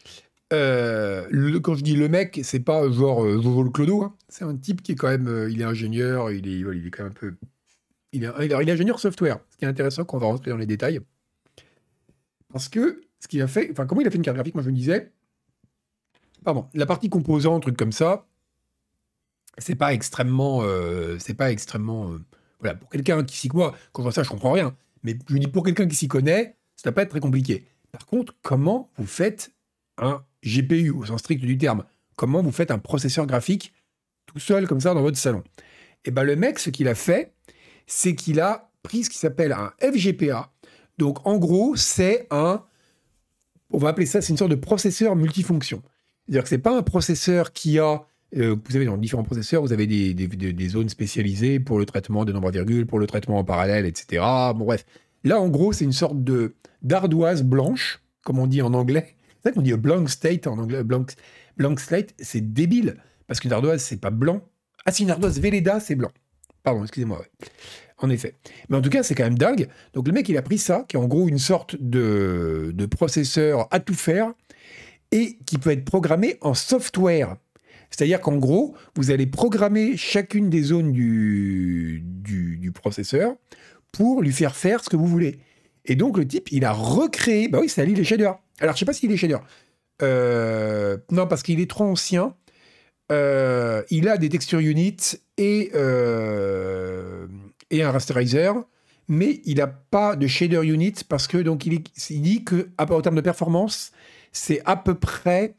euh, le, quand je dis le mec, c'est pas genre euh, Jojo le Clodo, hein. C'est un type qui est quand même, euh, il est ingénieur, il est, voilà, il est quand même un peu, il est, il est, il est ingénieur software. Ce qui est intéressant quand on va rentrer dans les détails, parce que ce qu'il a fait, enfin comment il a fait une carte graphique, moi je me disais, pardon, la partie composant, un truc comme ça, c'est pas extrêmement, euh, c'est pas extrêmement, euh, voilà, pour quelqu'un qui s'y, moi quand je vois ça, je comprends rien, mais je dis pour quelqu'un qui s'y connaît, ça va pas être très compliqué. Par contre, comment vous faites un G P U au sens strict du terme? Comment vous faites un processeur graphique tout seul comme ça dans votre salon? Et ben le mec, ce qu'il a fait, c'est qu'il a pris ce qui s'appelle un F G P A. Donc en gros, c'est un, on va appeler ça, c'est une sorte de processeur multifonction. C'est-à-dire que c'est pas un processeur qui a, euh, vous avez dans différents processeurs, vous avez des, des, des, des zones spécialisées pour le traitement des nombres à virgule, pour le traitement en parallèle, et cetera. Bon bref, là en gros, c'est une sorte de d'ardoise blanche, comme on dit en anglais. C'est vrai qu'on dit a blank state en anglais. Blank, blank slate, c'est débile. Parce qu'une ardoise, c'est pas blanc. Ah, si, une ardoise Velleda, c'est blanc. Pardon, excusez-moi. Ouais. En effet. Mais en tout cas, c'est quand même dingue. Donc le mec, il a pris ça, qui est en gros une sorte de, de processeur à tout faire, et qui peut être programmé en software. C'est-à-dire qu'en gros, vous allez programmer chacune des zones du, du, du processeur pour lui faire faire ce que vous voulez. Et donc, le type, il a recréé... Bah oui, ça lit les shaders. Alors, je sais pas s'il est shader. Euh, non, parce qu'il est trop ancien. Euh, il a des texture units et, euh, et un rasterizer, mais il n'a pas de shader unit parce que donc il, est, il dit que en termes de performance, c'est à peu près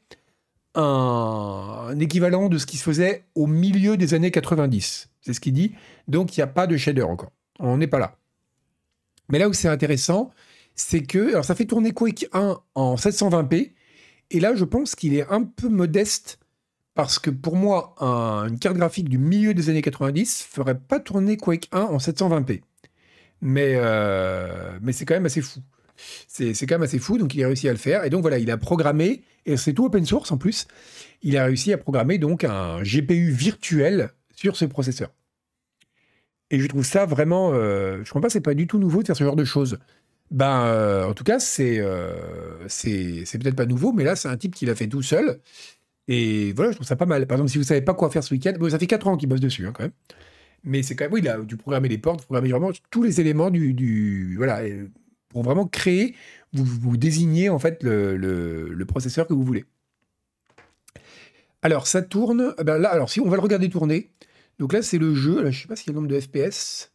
un, un équivalent de ce qui se faisait au milieu des années quatre-vingt-dix. C'est ce qu'il dit. Donc il n'y a pas de shader encore. On n'est pas là. Mais là où c'est intéressant, c'est que alors ça fait tourner Quake un en sept cent vingt p, et là je pense qu'il est un peu modeste. Parce que pour moi, un, une carte graphique du milieu des années quatre-vingt-dix ne ferait pas tourner Quake un en sept cent vingt p. Mais, euh, mais c'est quand même assez fou. C'est, c'est quand même assez fou, donc il a réussi à le faire. Et donc voilà, il a programmé, et c'est tout open source en plus, il a réussi à programmer donc un G P U virtuel sur ce processeur. Et je trouve ça vraiment... Euh, je crois pas que c'est pas du tout nouveau de faire ce genre de choses. Ben, euh, en tout cas, c'est, euh, c'est, c'est peut-être pas nouveau, mais là, c'est un type qui l'a fait tout seul. Et voilà, je trouve ça pas mal. Par exemple, si vous savez pas quoi faire ce week-end, bon, ça fait quatre ans qu'il bosse dessus, hein, quand même. Mais c'est quand même, oui, il a dû programmer les portes, programmer vraiment tous les éléments du, du voilà, pour vraiment créer, vous, vous désignez en fait le, le, le processeur que vous voulez. Alors, ça tourne. Ben là, alors si on va le regarder tourner, donc là c'est le jeu. Là, je sais pas s'il y a le nombre de F P S.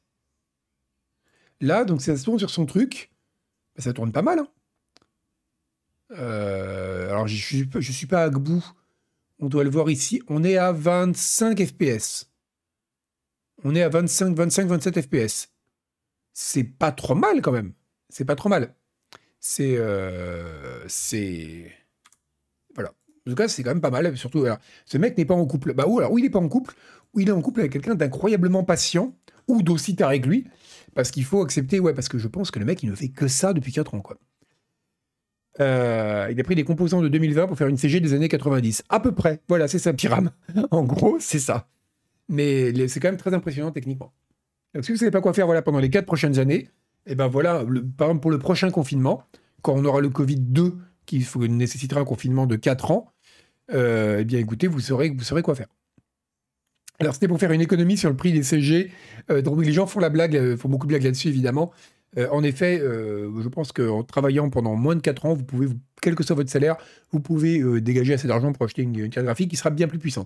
Là, donc ça se tourne sur son truc. Ben, ça tourne pas mal. Hein. Euh, alors alors je suis, je suis pas à bout. On doit le voir ici. On est à vingt-cinq F P S. On est à vingt-cinq, vingt-cinq, vingt-sept F P S. C'est pas trop mal quand même. C'est pas trop mal. C'est... Euh, c'est... Voilà. En tout cas, c'est quand même pas mal. Surtout, alors, ce mec n'est pas en couple. Bah, ou alors, ou il n'est pas en couple, ou il est en couple avec quelqu'un d'incroyablement patient, ou d'aussi tard avec lui, parce qu'il faut accepter, ouais, parce que je pense que le mec, il ne fait que ça depuis quatre ans, quoi. Euh, il a pris des composants de deux mille vingt pour faire une C G des années quatre-vingt-dix. À peu près. Voilà, c'est ça, Pyram. En gros, c'est ça. Mais les- c'est quand même très impressionnant techniquement. Donc, si vous ne savez pas quoi faire voilà, pendant les quatre prochaines années, et ben voilà, le, par exemple pour le prochain confinement, quand on aura le Covid deux qui faut- nécessitera un confinement de quatre ans, euh, eh bien écoutez, vous saurez, vous saurez quoi faire. Alors c'était pour faire une économie sur le prix des C G. Euh, donc les gens font la blague, euh, font beaucoup de blagues là-dessus évidemment. Euh, en effet, euh, je pense qu'en travaillant pendant moins de quatre ans, vous pouvez, vous- quel que soit votre salaire, vous pouvez euh, dégager assez d'argent pour acheter une, une carte graphique qui sera bien plus puissante.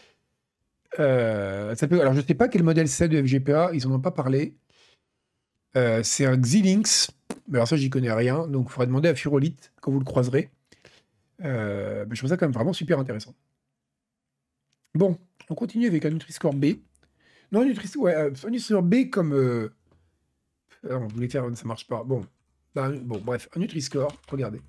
Euh, ça peut, alors je ne sais pas quel modèle c'est de F G P A, ils n'en ont pas parlé. Euh, c'est un Xilinx, mais alors ça j'y connais rien, donc il faudra demander à Furolite quand vous le croiserez. Euh, mais je trouve ça quand même vraiment super intéressant. Bon, on continue avec un Nutri-Score B. Non, un Nutri-Score ouais, euh, un Nutri-Score B comme... euh, ah, on voulait faire, ça marche pas. Bon, Ben, bon bref, un Nutri-Score, regardez.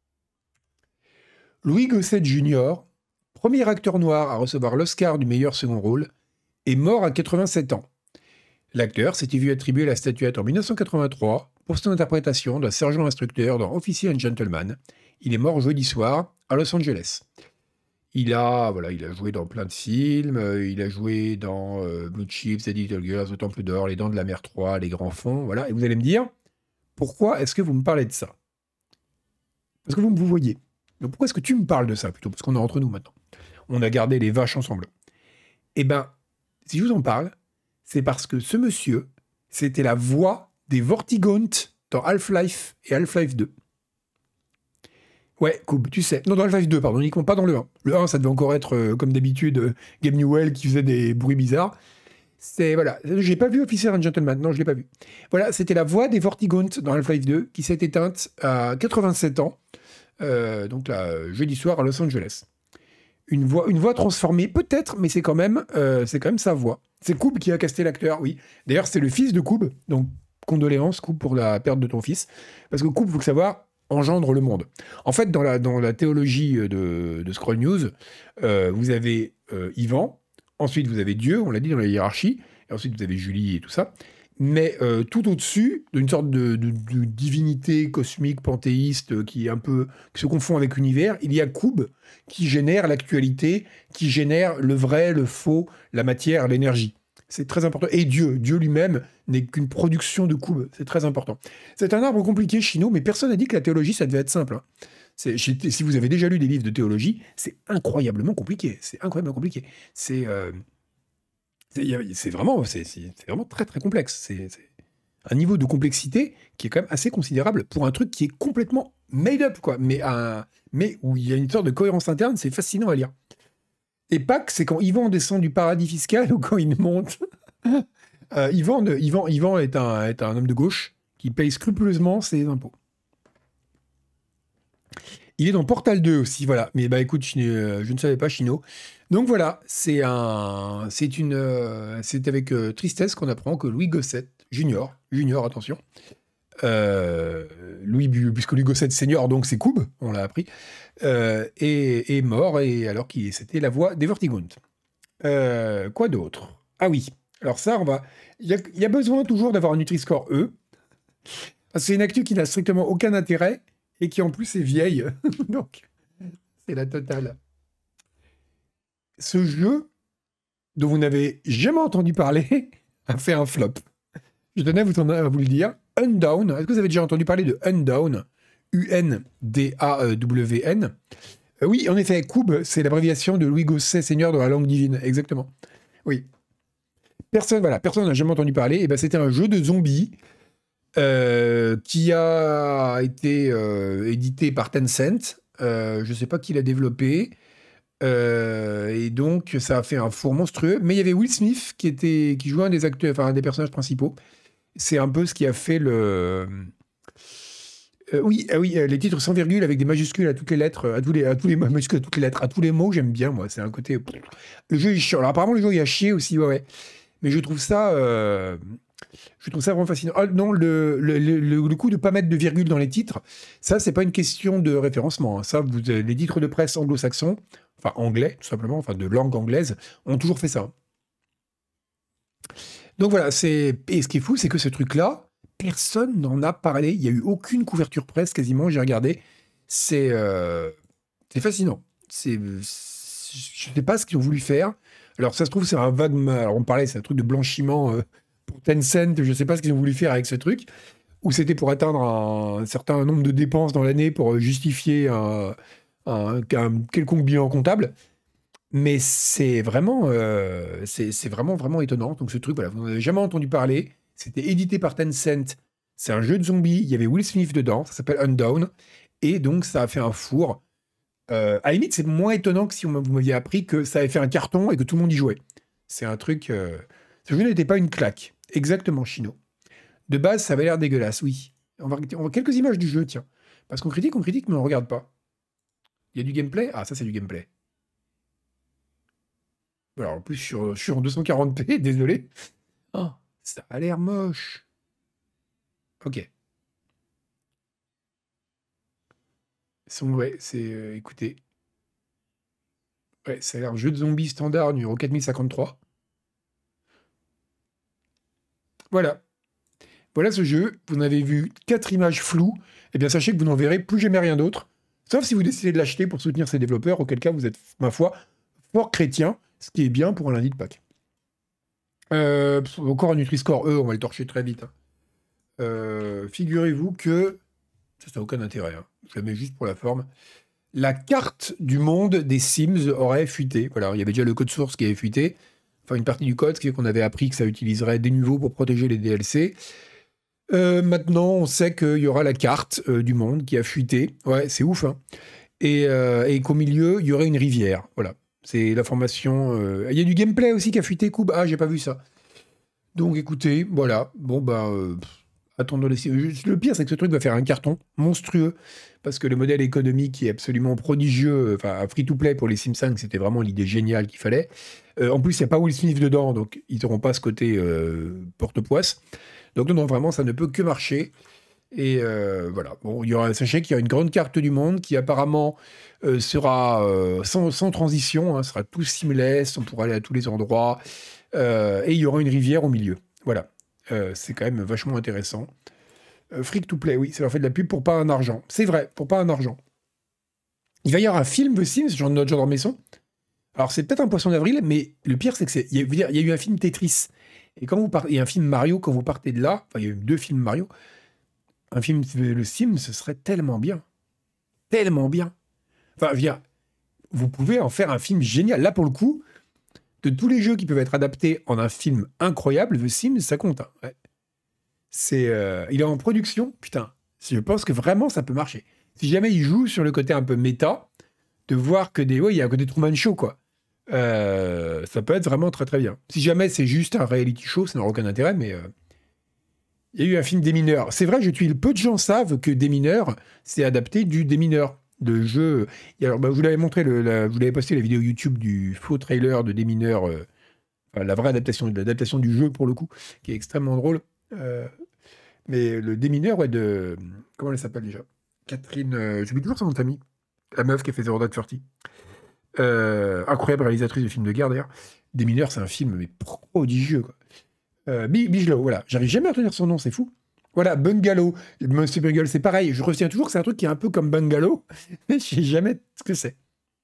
Louis Gossett Junior, premier acteur noir à recevoir l'Oscar du meilleur second rôle, est mort à quatre-vingt-sept ans. L'acteur s'était vu attribuer la statuette en mille neuf cent quatre-vingt-trois pour son interprétation d'un sergent instructeur dans Officer and Gentleman. Il est mort jeudi soir à Los Angeles. Il a, voilà, il a joué dans plein de films, euh, il a joué dans euh, Blue Chips, The Little Girls, Le Temple d'Or, Les Dents de la Mer trois, Les Grands Fonds, voilà. Et vous allez me dire, pourquoi est-ce que vous me parlez de ça? Parce que vous me vous voyez. Donc pourquoi est-ce que tu me parles de ça plutôt? Parce qu'on est entre nous maintenant. On a gardé les vaches ensemble. Eh ben, si je vous en parle, c'est parce que ce monsieur, c'était la voix des Vortigaunt dans Half-Life et Half-Life deux. Ouais, Coob, tu sais. Non, dans Half-Life deux, pardon, uniquement pas dans le un. Le un, ça devait encore être, euh, comme d'habitude, euh, Gabe Newell qui faisait des bruits bizarres. C'est, voilà. J'ai pas vu Officer and Gentleman, non, je l'ai pas vu. Voilà, c'était la voix des Vortigaunt dans Half-Life deux qui s'est éteinte à quatre-vingt-sept ans, euh, donc là, jeudi soir à Los Angeles. Une voix, une voix transformée, peut-être, mais c'est quand même, euh, c'est quand même sa voix. C'est Coob qui a casté l'acteur, oui. D'ailleurs, c'est le fils de Coob, donc condoléances, Coob, pour la perte de ton fils. Parce que Coob, il faut le savoir, engendre le monde. En fait, dans la, dans la théologie de, de Scroll News, euh, vous avez euh, Ivan, ensuite vous avez Dieu, on l'a dit dans la hiérarchie, et ensuite vous avez Julie et tout ça. Mais euh, tout au-dessus, d'une sorte de, de- de divinité cosmique, panthéiste, euh, qui est un peu qui se confond avec l'univers, il y a Coob qui génère l'actualité, qui génère le vrai, le faux, la matière, l'énergie. C'est très important. Et Dieu, Dieu lui-même n'est qu'une production de Coob. C'est très important. C'est un arbre compliqué, Chino, mais personne n'a dit que la théologie, ça devait être simple. Hein. C'est- si vous avez déjà lu des livres de théologie, c'est incroyablement compliqué. C'est incroyablement compliqué. C'est euh, c'est y a- c'est vraiment, c'est c'est- c'est vraiment très très complexe. C'est c'est un niveau de complexité qui est quand même assez considérable pour un truc qui est complètement made up, quoi. Mais, un, mais où il y a une sorte de cohérence interne, c'est fascinant à lire. Et Pâques, c'est quand Yvan descend du paradis fiscal ou quand il monte. Euh, Yvan, ne- Yvan, Yvan est, un, est un homme de gauche qui paye scrupuleusement ses impôts. Il est dans Portal deux aussi, voilà. Mais bah écoute, je, euh, je ne savais pas, Chino. Donc voilà, c'est un, c'est une, euh, c'est avec euh, tristesse qu'on apprend que Louis Gossett, junior, junior, attention, euh, Louis, Bu- puisque Louis Gossett senior, donc c'est Coob, on l'a appris, euh, est, est mort, et alors qu'il c'était la voix des Vortigaunt. Euh, quoi d'autre? Ah oui, alors ça, on va, il y a, il y a besoin toujours d'avoir un Nutri-Score E, parce que c'est une actu qui n'a strictement aucun intérêt, et qui en plus est vieille, donc c'est la totale. Ce jeu, dont vous n'avez jamais entendu parler, a fait un flop. Je tenais à vous, à vous le dire. Undown, est-ce que vous avez déjà entendu parler de Undown? U N D A W N. Euh, oui, en effet, Coob, c'est l'abréviation de Louis Gosset, seigneur de la langue divine, exactement. Oui. Personne, voilà, personne n'a jamais entendu parler. Et ben, c'était un jeu de zombies euh, qui a été euh, édité par Tencent. Euh, je ne sais pas qui l'a développé. Euh, et donc, ça a fait un four monstrueux. Mais il y avait Will Smith qui, était, qui jouait un des acteurs, enfin un des personnages principaux. C'est un peu ce qui a fait le, Euh, oui, ah oui, euh, les titres sans virgule avec des majuscules à toutes les lettres, euh, à tous les, à tous les majuscules à toutes les lettres, à tous les mots, j'aime bien, moi. C'est un côté. Le jeu est chiant. Alors apparemment, le jeu il a chier aussi, ouais, ouais. Mais je trouve ça, euh, je trouve ça vraiment fascinant. Ah, non, le, le, le, le coup de pas mettre de virgule dans les titres, ça, c'est pas une question de référencement, hein. Ça, vous, euh, les titres de presse anglo-saxons, enfin anglais, tout simplement, enfin de langue anglaise, ont toujours fait ça. Donc voilà, c'est et ce qui est fou, c'est que ce truc-là, personne n'en a parlé. Il y a eu aucune couverture presse quasiment. J'ai regardé. C'est euh, c'est fascinant. C'est je sais pas ce qu'ils ont voulu faire. Alors ça se trouve c'est un vague. Alors on parlait, c'est un truc de blanchiment euh, pour Tencent. Je sais pas ce qu'ils ont voulu faire avec ce truc. Ou c'était pour atteindre un, certain nombre de dépenses dans l'année pour euh, justifier un, un- un quelconque bilan comptable. Mais c'est vraiment, euh, c'est c'est vraiment, vraiment étonnant. Donc ce truc, voilà, vous n'en avez jamais entendu parler. C'était édité par Tencent. C'est un jeu de zombies. Il y avait Will Smith dedans. Ça s'appelle Undown. Et donc ça a fait un four. Euh, à la limite, c'est moins étonnant que si on m'a- vous m'aviez appris que ça avait fait un carton et que tout le monde y jouait. C'est un truc. euh, Ce jeu n'était pas une claque. Exactement, Chino. De base, ça avait l'air dégueulasse, oui. On va, on voit quelques images du jeu, tiens. Parce qu'on critique, on critique, mais on ne regarde pas. Il y a du gameplay? Ah, ça, c'est du gameplay. Alors, en plus, je suis, en je suis en deux cent quarante p, désolé. Oh, ça a l'air moche. Ok. Son, ouais, c'est. euh, écoutez. Ouais, ça a l'air jeu de zombies standard numéro quatre mille cinquante-trois. Voilà. Voilà ce jeu. Vous en avez vu quatre images floues. Eh bien, sachez que vous n'en verrez plus jamais rien d'autre. Sauf si vous décidez de l'acheter pour soutenir ses développeurs, auquel cas vous êtes, ma foi, fort chrétien, ce qui est bien pour un lundi de Pâques. Euh, pff, encore un Nutri-Score, eux, on va les torcher très vite, hein. Euh, figurez-vous que. Ça n'a aucun intérêt, hein. Je la mets juste pour la forme. La carte du monde des Sims aurait fuité. Voilà, il y avait déjà le code source qui avait fuité. Enfin, une partie du code, ce qui fait qu'on avait appris que ça utiliserait des niveaux pour protéger les D L C. Euh, maintenant, on sait qu'il y aura la carte euh, du monde qui a fuité. Ouais, c'est ouf, hein. Et, euh, et qu'au milieu, il y aurait une rivière. Voilà. C'est l'information. euh, Il y a du gameplay aussi qui a fuité, Koub. Ah, j'ai pas vu ça. Donc écoutez, voilà. Bon, bah. euh, pff, attendons les. Le pire, c'est que ce truc va faire un carton monstrueux. Parce que le modèle économique est absolument prodigieux. Enfin, un free-to-play pour les Sims cinq, c'était vraiment l'idée géniale qu'il fallait. Euh, en plus, il n'y a pas Will Smith dedans, donc ils n'auront pas ce côté euh, porte-poisse. Donc non, non, vraiment, ça ne peut que marcher. Et euh, voilà. Bon, il y aura, sachez qu'il y a une grande carte du monde qui apparemment euh, sera euh, sans, sans transition, hein, sera tout seamless, on pourra aller à tous les endroits. Euh, et il y aura une rivière au milieu. Voilà. Euh, c'est quand même vachement intéressant. Euh, Free to Play, oui, ça leur fait de la pub pour pas un argent. C'est vrai, pour pas un argent. Il va y avoir un film de Sims, genre notre genre de maison. Alors c'est peut-être un poisson d'avril, mais le pire c'est que c'est. Il y, a, je veux dire, il y a eu un film Tetris. Et quand vous partez, il y a un film Mario, quand vous partez de là, enfin il y a eu deux films Mario, un film le Sims, ce serait tellement bien. Tellement bien. Enfin, je veux dire, vous pouvez en faire un film génial. Là, pour le coup, de tous les jeux qui peuvent être adaptés en un film incroyable, The Sims, ça compte, hein. Ouais. C'est, euh, il est en production, putain. Je pense que vraiment ça peut marcher. Si jamais il joue sur le côté un peu méta, de voir que des, ouais, il y a un côté Truman Show, quoi. Euh, ça peut être vraiment très très bien. Si jamais c'est juste un reality show, ça n'aura aucun intérêt, mais euh, il y a eu un film Des mineurs. C'est vrai, je suis peu de gens savent que Des mineurs, c'est adapté du Des mineurs, le jeu. Et alors, bah, je vous l'avais montré, le, la- je vous l'avais posté la vidéo YouTube du faux trailer de Des mineurs, euh, enfin, la vraie adaptation, l'adaptation du jeu pour le coup, qui est extrêmement drôle. Euh, mais le démineur, ouais, de. Comment elle s'appelle déjà? Catherine. Euh, J'oublie toujours son nom de famille. La meuf qui a fait Zero Dark Thirty. Euh, incroyable réalisatrice de films de guerre d'ailleurs. Démineur, c'est un film mais prodigieux, quoi. Euh, Bi- Bigelow, voilà. J'arrive jamais à retenir son nom, c'est fou. Voilà, Bungalow. Monsieur Bungalow, c'est pareil. Je retiens toujours que c'est un truc qui est un peu comme Bungalow, mais je sais jamais ce que c'est.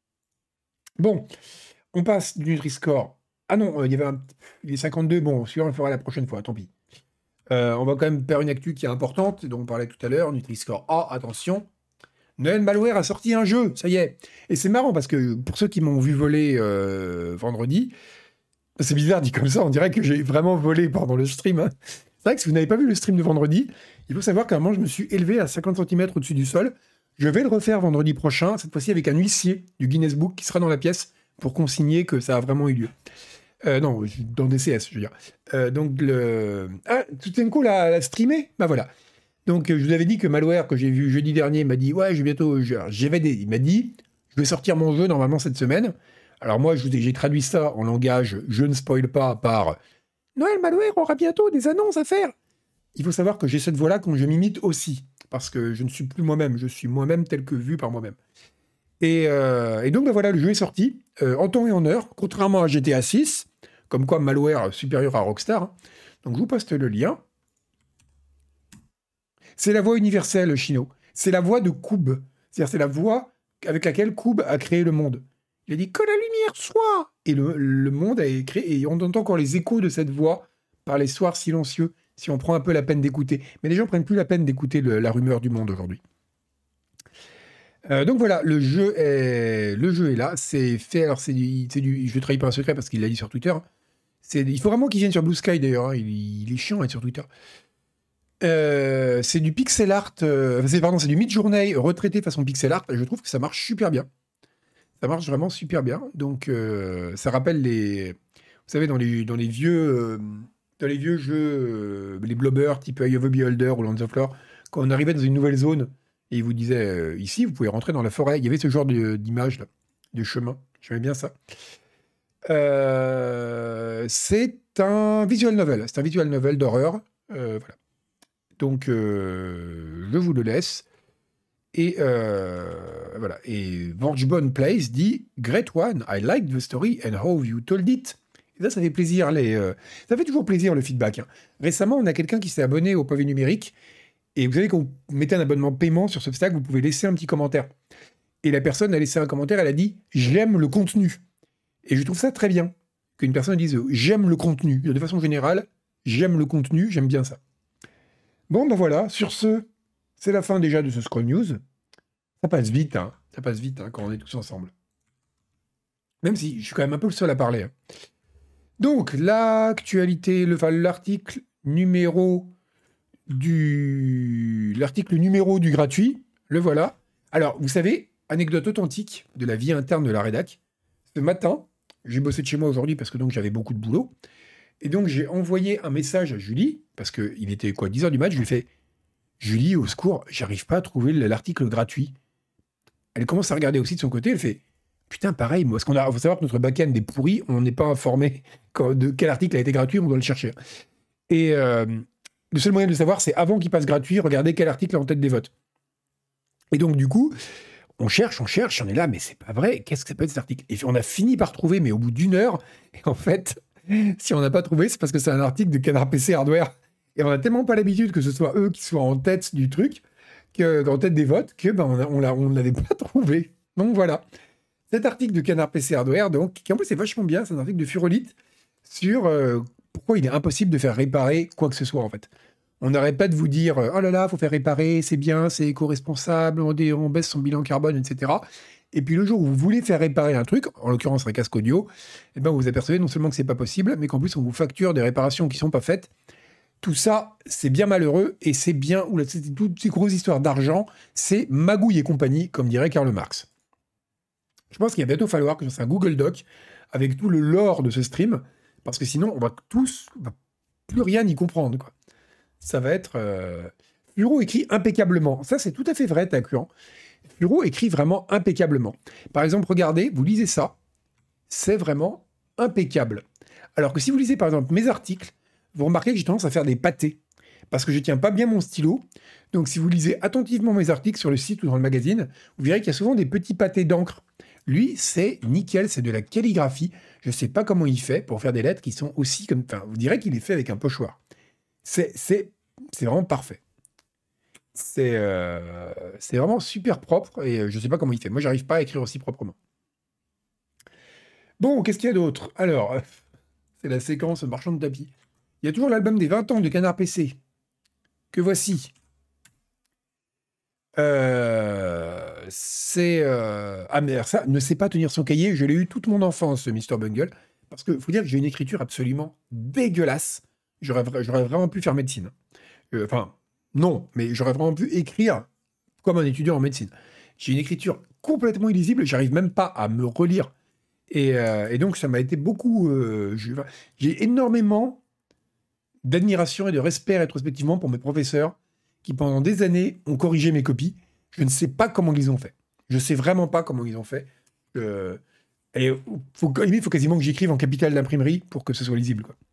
Bon, on passe du Nutri-Score. Ah non, euh, il y avait un. Il est cinquante-deux. Bon, celui-là, on le fera la prochaine fois, tant pis. Euh, on va quand même faire une actu qui est importante, dont on parlait tout à l'heure, Nutri-Score A, attention. Noël Malware a sorti un jeu, ça y est. Et c'est marrant parce que pour ceux qui m'ont vu voler euh, vendredi, c'est bizarre dit comme ça, on dirait que j'ai vraiment volé pendant le stream, hein. C'est vrai que si vous n'avez pas vu le stream de vendredi, il faut savoir qu'à un moment je me suis élevé à cinquante centimètres au-dessus du sol. Je vais le refaire vendredi prochain, cette fois-ci avec un huissier du Guinness Book qui sera dans la pièce pour consigner que ça a vraiment eu lieu. Euh, non, dans des C S, je veux dire. Euh, donc, le... Ah, tout d'un coup, la, la streamé. Bah voilà. Donc, euh, je vous avais dit que Malware, que j'ai vu jeudi dernier, m'a dit « Ouais, je vais bientôt... je- J'ai V D. » Il m'a dit « Je vais sortir mon jeu normalement cette semaine. » Alors moi, je vous ai- j'ai traduit ça en langage « Je ne spoil pas » par « Noël Malware aura bientôt des annonces à faire. » Il faut savoir que j'ai cette voix-là quand je m'imite aussi, parce que je ne suis plus moi-même, je suis moi-même tel que vu par moi-même. Et, euh, et donc, ben voilà, le jeu est sorti, euh, en temps et en heure, contrairement à G T A six, comme quoi Malware supérieur à Rockstar. hein. Donc, je vous poste le lien. C'est la voix universelle, Chino. C'est la voix de Koob. C'est-à-dire, c'est la voix avec laquelle Koob a créé le monde. Il a dit « Que la lumière soit !» Et le, le monde a été créé, et on entend encore les échos de cette voix par les soirs silencieux, si on prend un peu la peine d'écouter. Mais les gens prennent plus la peine d'écouter le- la rumeur du monde aujourd'hui. Euh, donc voilà, le jeu est, le jeu est là. C'est fait. Alors c'est du, c'est du, je trahis pas un secret parce qu'il l'a dit sur Twitter. C'est, il faut vraiment qu'il vienne sur Blue Sky d'ailleurs. hein. Il, il est chiant d'être sur Twitter. Euh, c'est du pixel art. euh, c'est pardon, c'est du Midjourney retraité façon pixel art. Et je trouve que ça marche super bien. Ça marche vraiment super bien. Donc euh, ça rappelle les, vous savez dans les dans les vieux euh, dans les vieux jeux, euh, les blobbers type Eye of the Beholder ou Lands of Lore, quand on arrivait dans une nouvelle zone et il vous disait euh, ici vous pouvez rentrer dans la forêt. Il y avait ce genre de- d'image là, de chemin. J'aimais bien ça. Euh, c'est un visual novel. C'est un visual novel d'horreur. Euh, voilà. Donc euh, je vous le laisse. Et euh, voilà. Et Vorgebone Place dit Great one, I liked the story and how you told it. Et ça, ça fait plaisir. Les, euh, ça fait toujours plaisir le feedback. hein. Récemment, on a quelqu'un qui s'est abonné au pavé numérique. Et vous savez, quand vous mettez un abonnement paiement sur Substack, vous pouvez laisser un petit commentaire. Et la personne a laissé un commentaire, elle a dit J'aime le contenu. Et je trouve ça très bien qu'une personne dise J'aime le contenu. De façon générale, j'aime le contenu, j'aime bien ça. Bon, ben voilà, sur ce, c'est la fin déjà de ce Scroll News. Ça passe vite, hein. Ça passe vite hein, quand on est tous ensemble. Même si je suis quand même un peu le seul à parler. hein. Donc, l'actualité, le, enfin, l'article numéro du l'article numéro du gratuit, le voilà. Alors, vous savez, anecdote authentique de la vie interne de la rédac. Ce matin, j'ai bossé de chez moi aujourd'hui parce que donc j'avais beaucoup de boulot. Et donc, j'ai envoyé un message à Julie, parce qu'il était quoi, dix heures du match, je lui ai fait « Julie, au secours, j'arrive pas à trouver l'article gratuit. » Elle commence à regarder aussi de son côté, elle fait « Putain, pareil, moi, parce qu'on a, faut savoir que notre back-end est pourri, on n'est pas informé quand- de quel article a été gratuit, on doit le chercher. » Et euh, le seul moyen de le savoir, c'est avant qu'il passe gratuit, regardez quel article est en tête des votes. Et donc, du coup, on cherche, on cherche, on est là, mais c'est pas vrai, qu'est-ce que ça peut être cet article? Et on a fini par trouver, mais au bout d'une heure, et en fait, si on n'a pas trouvé, c'est parce que c'est un article de Canard P C Hardware. Et on a tellement pas l'habitude que ce soit eux qui soient en tête du truc, que, en tête des votes, que ben, on ne on l'avait pas trouvé. Donc voilà. Cet article de Canard P C Hardware, donc, qui en plus est vachement bien, c'est un article de Furolite sur euh, pourquoi il est impossible de faire réparer quoi que ce soit, en fait. On n'arrête pas de vous dire « Oh là là, faut faire réparer, c'est bien, c'est éco-responsable, on, dé- on baisse son bilan carbone, et cetera » Et puis le jour où vous voulez faire réparer un truc, en l'occurrence un casque audio, eh ben vous vous apercevez non seulement que c'est pas possible, mais qu'en plus on vous facture des réparations qui sont pas faites. Tout ça, c'est bien malheureux et c'est bien, oula, c'est toutes ces grosses histoires d'argent, c'est magouille et compagnie, comme dirait Karl Marx. Je pense qu'il va bientôt falloir que je fasse un Google Doc avec tout le lore de ce stream, parce que sinon on va tous, on va plus rien y comprendre, quoi. Ça va être... Euh... Furo écrit impeccablement. Ça, c'est tout à fait vrai, Tacuan. Furo écrit vraiment impeccablement. Par exemple, regardez, vous lisez ça, c'est vraiment impeccable. Alors que si vous lisez, par exemple, mes articles, vous remarquez que j'ai tendance à faire des pâtés, parce que je tiens pas bien mon stylo. Donc, si vous lisez attentivement mes articles sur le site ou dans le magazine, vous verrez qu'il y a souvent des petits pâtés d'encre. Lui, c'est nickel, c'est de la calligraphie. Je sais pas comment il fait pour faire des lettres qui sont aussi comme... Enfin, vous direz qu'il est fait avec un pochoir. C'est, c'est, c'est vraiment parfait. C'est, euh, c'est vraiment super propre et euh, je sais pas comment il fait. Moi, j'arrive pas à écrire aussi proprement. Bon, qu'est-ce qu'il y a d'autre? Alors, euh, c'est la séquence marchand de tapis. Il y a toujours l'album des vingt ans de Canard P C. Que voici. Euh, c'est... Euh... Ah, mais alors ça, ne sait pas tenir son cahier. Je l'ai eu toute mon enfance, ce mister Bungle. Parce que faut dire que j'ai une écriture absolument dégueulasse. J'aurais, vra- j'aurais vraiment pu faire médecine. Euh, Enfin, non, mais j'aurais vraiment pu écrire comme un étudiant en médecine. J'ai une écriture complètement illisible. J'arrive même pas à me relire. Et, euh, et donc, ça m'a été beaucoup... euh, je- j'ai énormément d'admiration et de respect rétrospectivement pour mes professeurs qui pendant des années ont corrigé mes copies. Je ne sais pas comment ils ont fait. Je sais vraiment pas comment ils ont fait. Euh, et faut, il faut quasiment que j'écrive en capital d'imprimerie pour que ce soit lisible, quoi.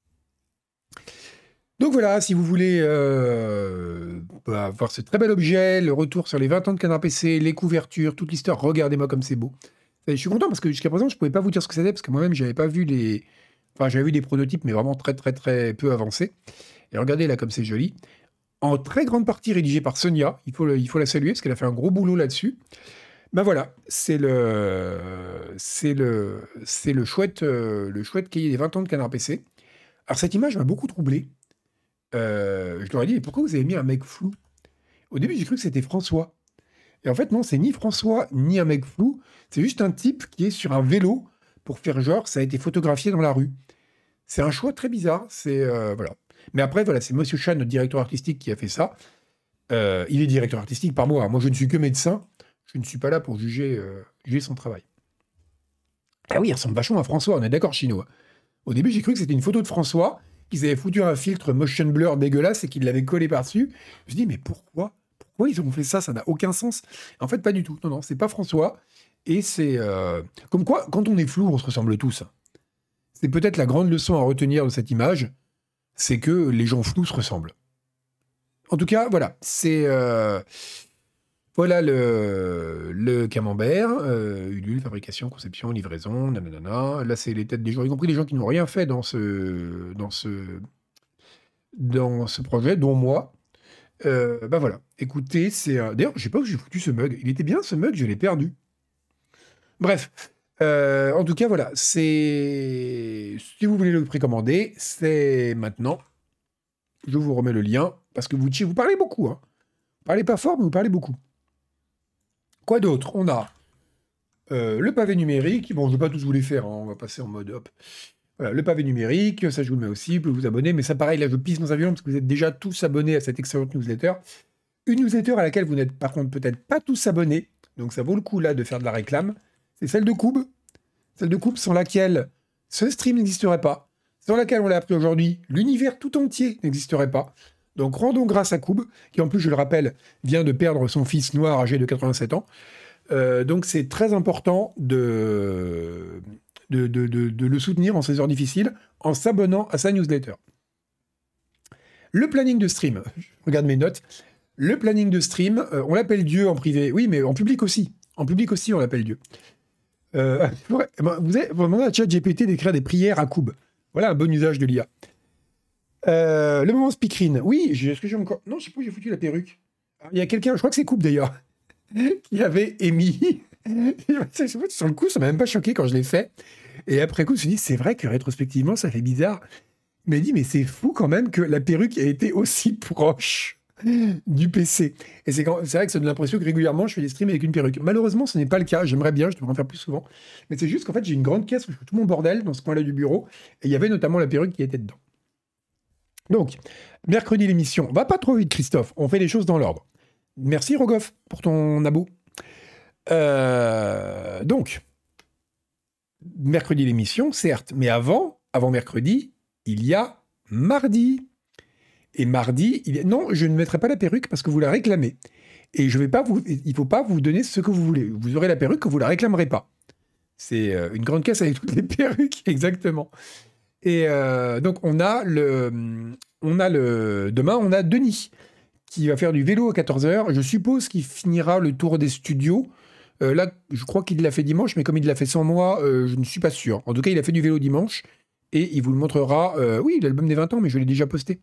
Donc voilà, si vous voulez euh, bah, voir ce très bel objet, le retour sur les vingt ans de Canard P C, les couvertures, toute l'histoire, regardez-moi comme c'est beau. Et je suis content parce que jusqu'à présent, je ne pouvais pas vous dire ce que c'était parce que moi-même, j'avais pas vu les... Enfin, j'avais vu des prototypes, mais vraiment très, très, très peu avancés. Et regardez là comme c'est joli. En très grande partie rédigé par Sonia. Il faut, le, il faut la saluer parce qu'elle a fait un gros boulot là-dessus. Ben voilà, c'est le, c'est le, c'est le chouette, euh, le chouette cahier des vingt ans de Canard P C. Alors cette image m'a beaucoup troublé. Euh, je leur ai dit, mais pourquoi vous avez mis un mec flou? Au début, j'ai cru que c'était François. Et en fait, non, c'est ni François, ni un mec flou. C'est juste un type qui est sur un vélo pour faire genre, ça a été photographié dans la rue. C'est un choix très bizarre. C'est, euh, voilà. Mais après, voilà, c'est Monsieur Chan, notre directeur artistique, qui a fait ça. Euh, il est directeur artistique par moi. Moi, je ne suis que médecin. Je ne suis pas là pour juger, euh, juger son travail. Ah oui, il ressemble vachement à François, on est d'accord, chinois. Au début, j'ai cru que c'était une photo de François, qu'ils avaient foutu un filtre motion blur dégueulasse et qu'ils l'avaient collé par-dessus. Je me suis dit, mais pourquoi Pourquoi ils ont fait ça? Ça n'a aucun sens. En fait, pas du tout. Non, non, c'est pas François. Et c'est... Euh... Comme quoi, quand on est flou, on se ressemble tous. C'est peut-être la grande leçon à retenir de cette image, c'est que les gens flous se ressemblent. En tout cas, voilà, c'est... Euh... Voilà le, le camembert, euh, Ulule, fabrication, conception, livraison, nanana. Là, c'est les têtes des gens, y compris des gens qui n'ont rien fait dans ce, dans ce, dans ce projet, dont moi. Euh, bah voilà, écoutez, c'est... un- D'ailleurs, je sais pas où j'ai foutu ce mug. Il était bien, ce mug, je l'ai perdu. Bref, euh, en tout cas, voilà, c'est... Si vous voulez le précommander, c'est maintenant. Je vous remets le lien, parce que vous, vous parlez beaucoup, hein. Vous parlez pas fort, mais vous parlez beaucoup. Quoi d'autre? On a euh, le pavé numérique. Bon, je ne vais pas tous vous les faire, hein, on va passer en mode hop. Voilà, le pavé numérique, ça je vous le mets aussi, vous pouvez vous abonner, mais ça pareil, là je pisse dans un violon parce que vous êtes déjà tous abonnés à cette excellente newsletter. Une newsletter à laquelle vous n'êtes par contre peut-être pas tous abonnés, donc ça vaut le coup là de faire de la réclame, c'est celle de Cube. Celle de Cube sans laquelle ce stream n'existerait pas, sans laquelle on l'a appris aujourd'hui, l'univers tout entier n'existerait pas. Donc rendons grâce à Cube, qui en plus, je le rappelle, vient de perdre son fils noir âgé de quatre-vingt-sept ans. Euh, donc c'est très important de, de, de, de, de le soutenir en ces heures difficiles en s'abonnant à sa newsletter. Le planning de stream, je regarde mes notes. Le planning de stream, euh, on l'appelle Dieu en privé. Oui, mais en public aussi. En public aussi, on l'appelle Dieu. Euh, ouais, vous avez demandé à ChatGPT d'écrire des prières à Cube. Voilà un bon usage de l'I A. Euh, le moment speakerine. Oui, j'ai, est-ce que j'ai encore... Non, je sais pas où j'ai foutu la perruque. Il y a quelqu'un, je crois que c'est Coupe d'ailleurs, qui avait émis... Sur le coup, ça m'a même pas choqué quand je l'ai fait. Et après coup, je me suis dit, c'est vrai que rétrospectivement, ça fait bizarre. Il m'a dit, mais c'est fou quand même que la perruque ait été aussi proche du P C. Et c'est, quand... c'est vrai que ça donne l'impression que régulièrement, je fais des streams avec une perruque. Malheureusement, ce n'est pas le cas. J'aimerais bien, je devrais en faire plus souvent. Mais c'est juste qu'en fait, j'ai une grande caisse où je fais tout mon bordel dans ce coin-là du bureau. Et il y avait notamment la perruque qui était dedans. Donc, mercredi, l'émission. Va pas trop vite, Christophe. On fait les choses dans l'ordre. Merci, Rogoff, pour ton abo. Euh, donc, mercredi, l'émission, certes. Mais avant, avant mercredi, il y a mardi. Et mardi, il y a... non, je ne mettrai pas la perruque parce que vous la réclamez. Et je vais pas vous... il ne faut pas vous donner ce que vous voulez. Vous aurez la perruque que vous ne la réclamerez pas. C'est une grande caisse avec toutes les perruques, exactement. Et euh, donc, on a le, on a le... Demain, on a Denis, qui va faire du vélo à quatorze heures. Je suppose qu'il finira le tour des studios. Euh, là, je crois qu'il l'a fait dimanche, mais comme il l'a fait sans moi, euh, je ne suis pas sûr. En tout cas, il a fait du vélo dimanche, et il vous le montrera. Euh, oui, l'album des vingt ans, mais je l'ai déjà posté.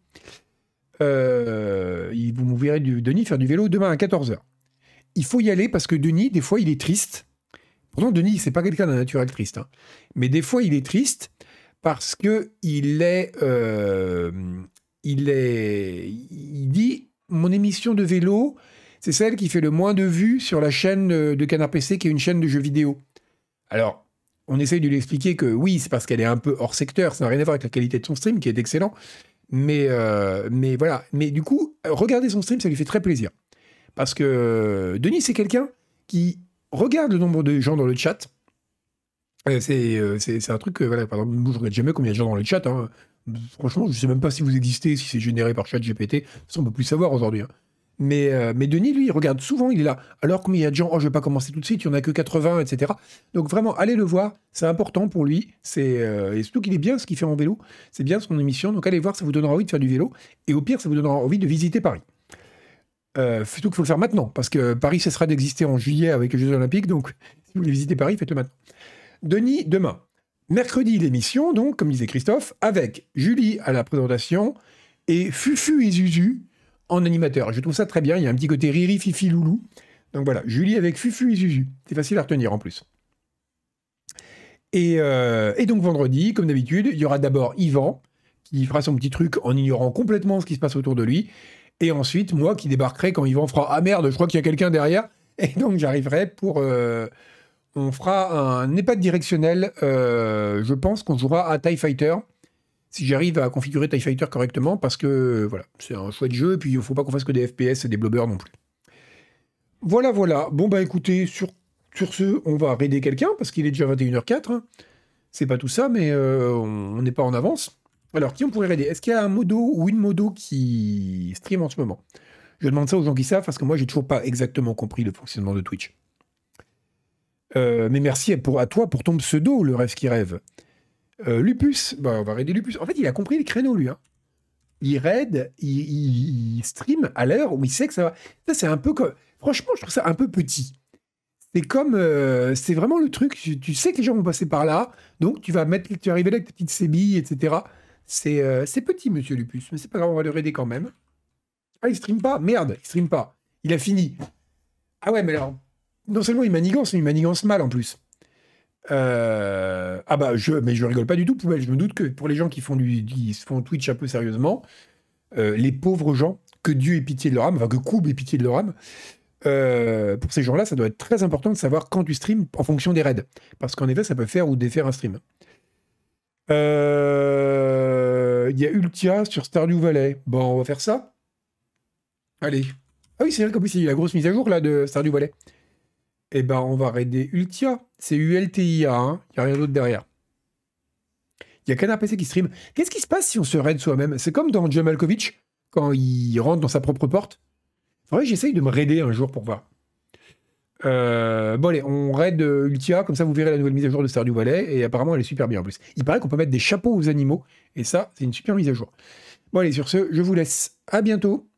Euh, il, vous verrez du, Denis faire du vélo demain à quatorze heures. Il faut y aller, parce que Denis, des fois, il est triste. Pourtant, Denis, c'est pas quelqu'un d'un naturel triste. Hein. Mais des fois, il est triste, parce que il est, euh, il est, il dit, mon émission de vélo, c'est celle qui fait le moins de vues sur la chaîne de Canard P C, qui est une chaîne de jeux vidéo. Alors, on essaye de lui expliquer que oui, c'est parce qu'elle est un peu hors secteur, ça n'a rien à voir avec la qualité de son stream, qui est excellent. Mais, euh, mais voilà. Mais du coup, regarder son stream, ça lui fait très plaisir. Parce que Denis, c'est quelqu'un qui regarde le nombre de gens dans le chat, Euh, c'est euh, c'est c'est un truc que, voilà, par exemple, moi, je regarde jamais combien il y a de gens dans les chats, hein. Franchement, je sais même pas si vous existez, si c'est généré par ChatGPT. Ça, on peut plus savoir aujourd'hui, hein. Mais, euh, mais Denis, lui, il regarde souvent, il est là. Alors, combien il y a de gens? Oh, je vais pas commencer tout de suite, il y en a que quatre-vingts, et cetera. Donc, vraiment, allez le voir, c'est important pour lui. C'est euh, et surtout qu'il est bien ce qu'il fait en vélo. C'est bien son émission. Donc, allez voir, ça vous donnera envie de faire du vélo. Et au pire, ça vous donnera envie de visiter Paris. Euh, surtout qu'il faut le faire maintenant, parce que Paris cessera d'exister en juillet avec les Jeux Olympiques. Donc, si vous voulez visiter Paris, faites-le maintenant. Denis, demain. Mercredi, l'émission, donc, comme disait Christophe, avec Julie à la présentation et Fufu et Zuzu en animateur. Je trouve ça très bien. Il y a un petit côté riri, fifi, loulou. Donc voilà, Julie avec Fufu et Zuzu. C'est facile à retenir en plus. Et, euh, et donc vendredi, comme d'habitude, il y aura d'abord Yvan qui fera son petit truc en ignorant complètement ce qui se passe autour de lui. Et ensuite, moi qui débarquerai quand Yvan fera « Ah merde, je crois qu'il y a quelqu'un derrière !» Et donc j'arriverai pour... Euh, on fera un EHPAD directionnel. Euh, je pense qu'on jouera à TIE Fighter. Si j'arrive à configurer TIE Fighter correctement, parce que voilà, c'est un chouette jeu, et puis il ne faut pas qu'on fasse que des F P S et des blobbers non plus. Voilà, voilà. Bon, bah écoutez, sur, sur ce, on va raider quelqu'un, parce qu'il est déjà vingt et une heures quatre. Hein. C'est pas tout ça, mais euh, on n'est pas en avance. Alors, qui on pourrait raider? Est-ce qu'il y a un modo ou une modo qui stream en ce moment? Je demande ça aux gens qui savent, parce que moi, j'ai toujours pas exactement compris le fonctionnement de Twitch. Euh, mais merci pour, à toi pour ton pseudo, le rêve qui rêve. Euh, Lupus, bah, on va raider Lupus. En fait, il a compris les créneaux, lui. Hein. Il raid, il, il, il stream à l'heure où il sait que ça va. Ça, c'est un peu comme. Franchement, je trouve ça un peu petit. C'est comme. Euh, c'est vraiment le truc. Tu, tu sais que les gens vont passer par là, donc tu vas mettre, tu vas arriver là avec tes petites sébilles, et cetera. C'est euh, c'est petit, monsieur Lupus, mais c'est pas grave, on va le raider quand même. Ah, il stream pas? Merde, il stream pas. Il a fini. Ah ouais, mais alors. Non seulement il manigance, mais il manigance mal en plus. Euh... Ah bah, je... mais je rigole pas du tout, poubelle. Je me doute que pour les gens qui font, du... qui font Twitch un peu sérieusement, euh, les pauvres gens, que Dieu ait pitié de leur âme, enfin que Koub ait pitié de leur âme, euh, pour ces gens-là, ça doit être très important de savoir quand tu streams en fonction des raids. Parce qu'en effet, ça peut faire ou défaire un stream. Euh... Il y a Ultia sur Stardew Valley. Bon, on va faire ça. Allez. Ah oui, c'est vrai qu'en plus, il y a eu la grosse mise à jour là de Stardew Valley. Eh ben, on va raider Ultia. C'est U L T I A, hein. Il n'y a rien d'autre derrière. Il y a Canard P C qui stream. Qu'est-ce qui se passe si on se raid soi-même? C'est comme dans Jamalkovich, quand il rentre dans sa propre porte. Faudrait que j'essaye de me raider un jour pour voir. Euh, bon, allez, on raid Ultia, comme ça vous verrez la nouvelle mise à jour de Stardew Valley, et apparemment elle est super bien en plus. Il paraît qu'on peut mettre des chapeaux aux animaux, et ça, c'est une super mise à jour. Bon, allez, sur ce, je vous laisse. À bientôt.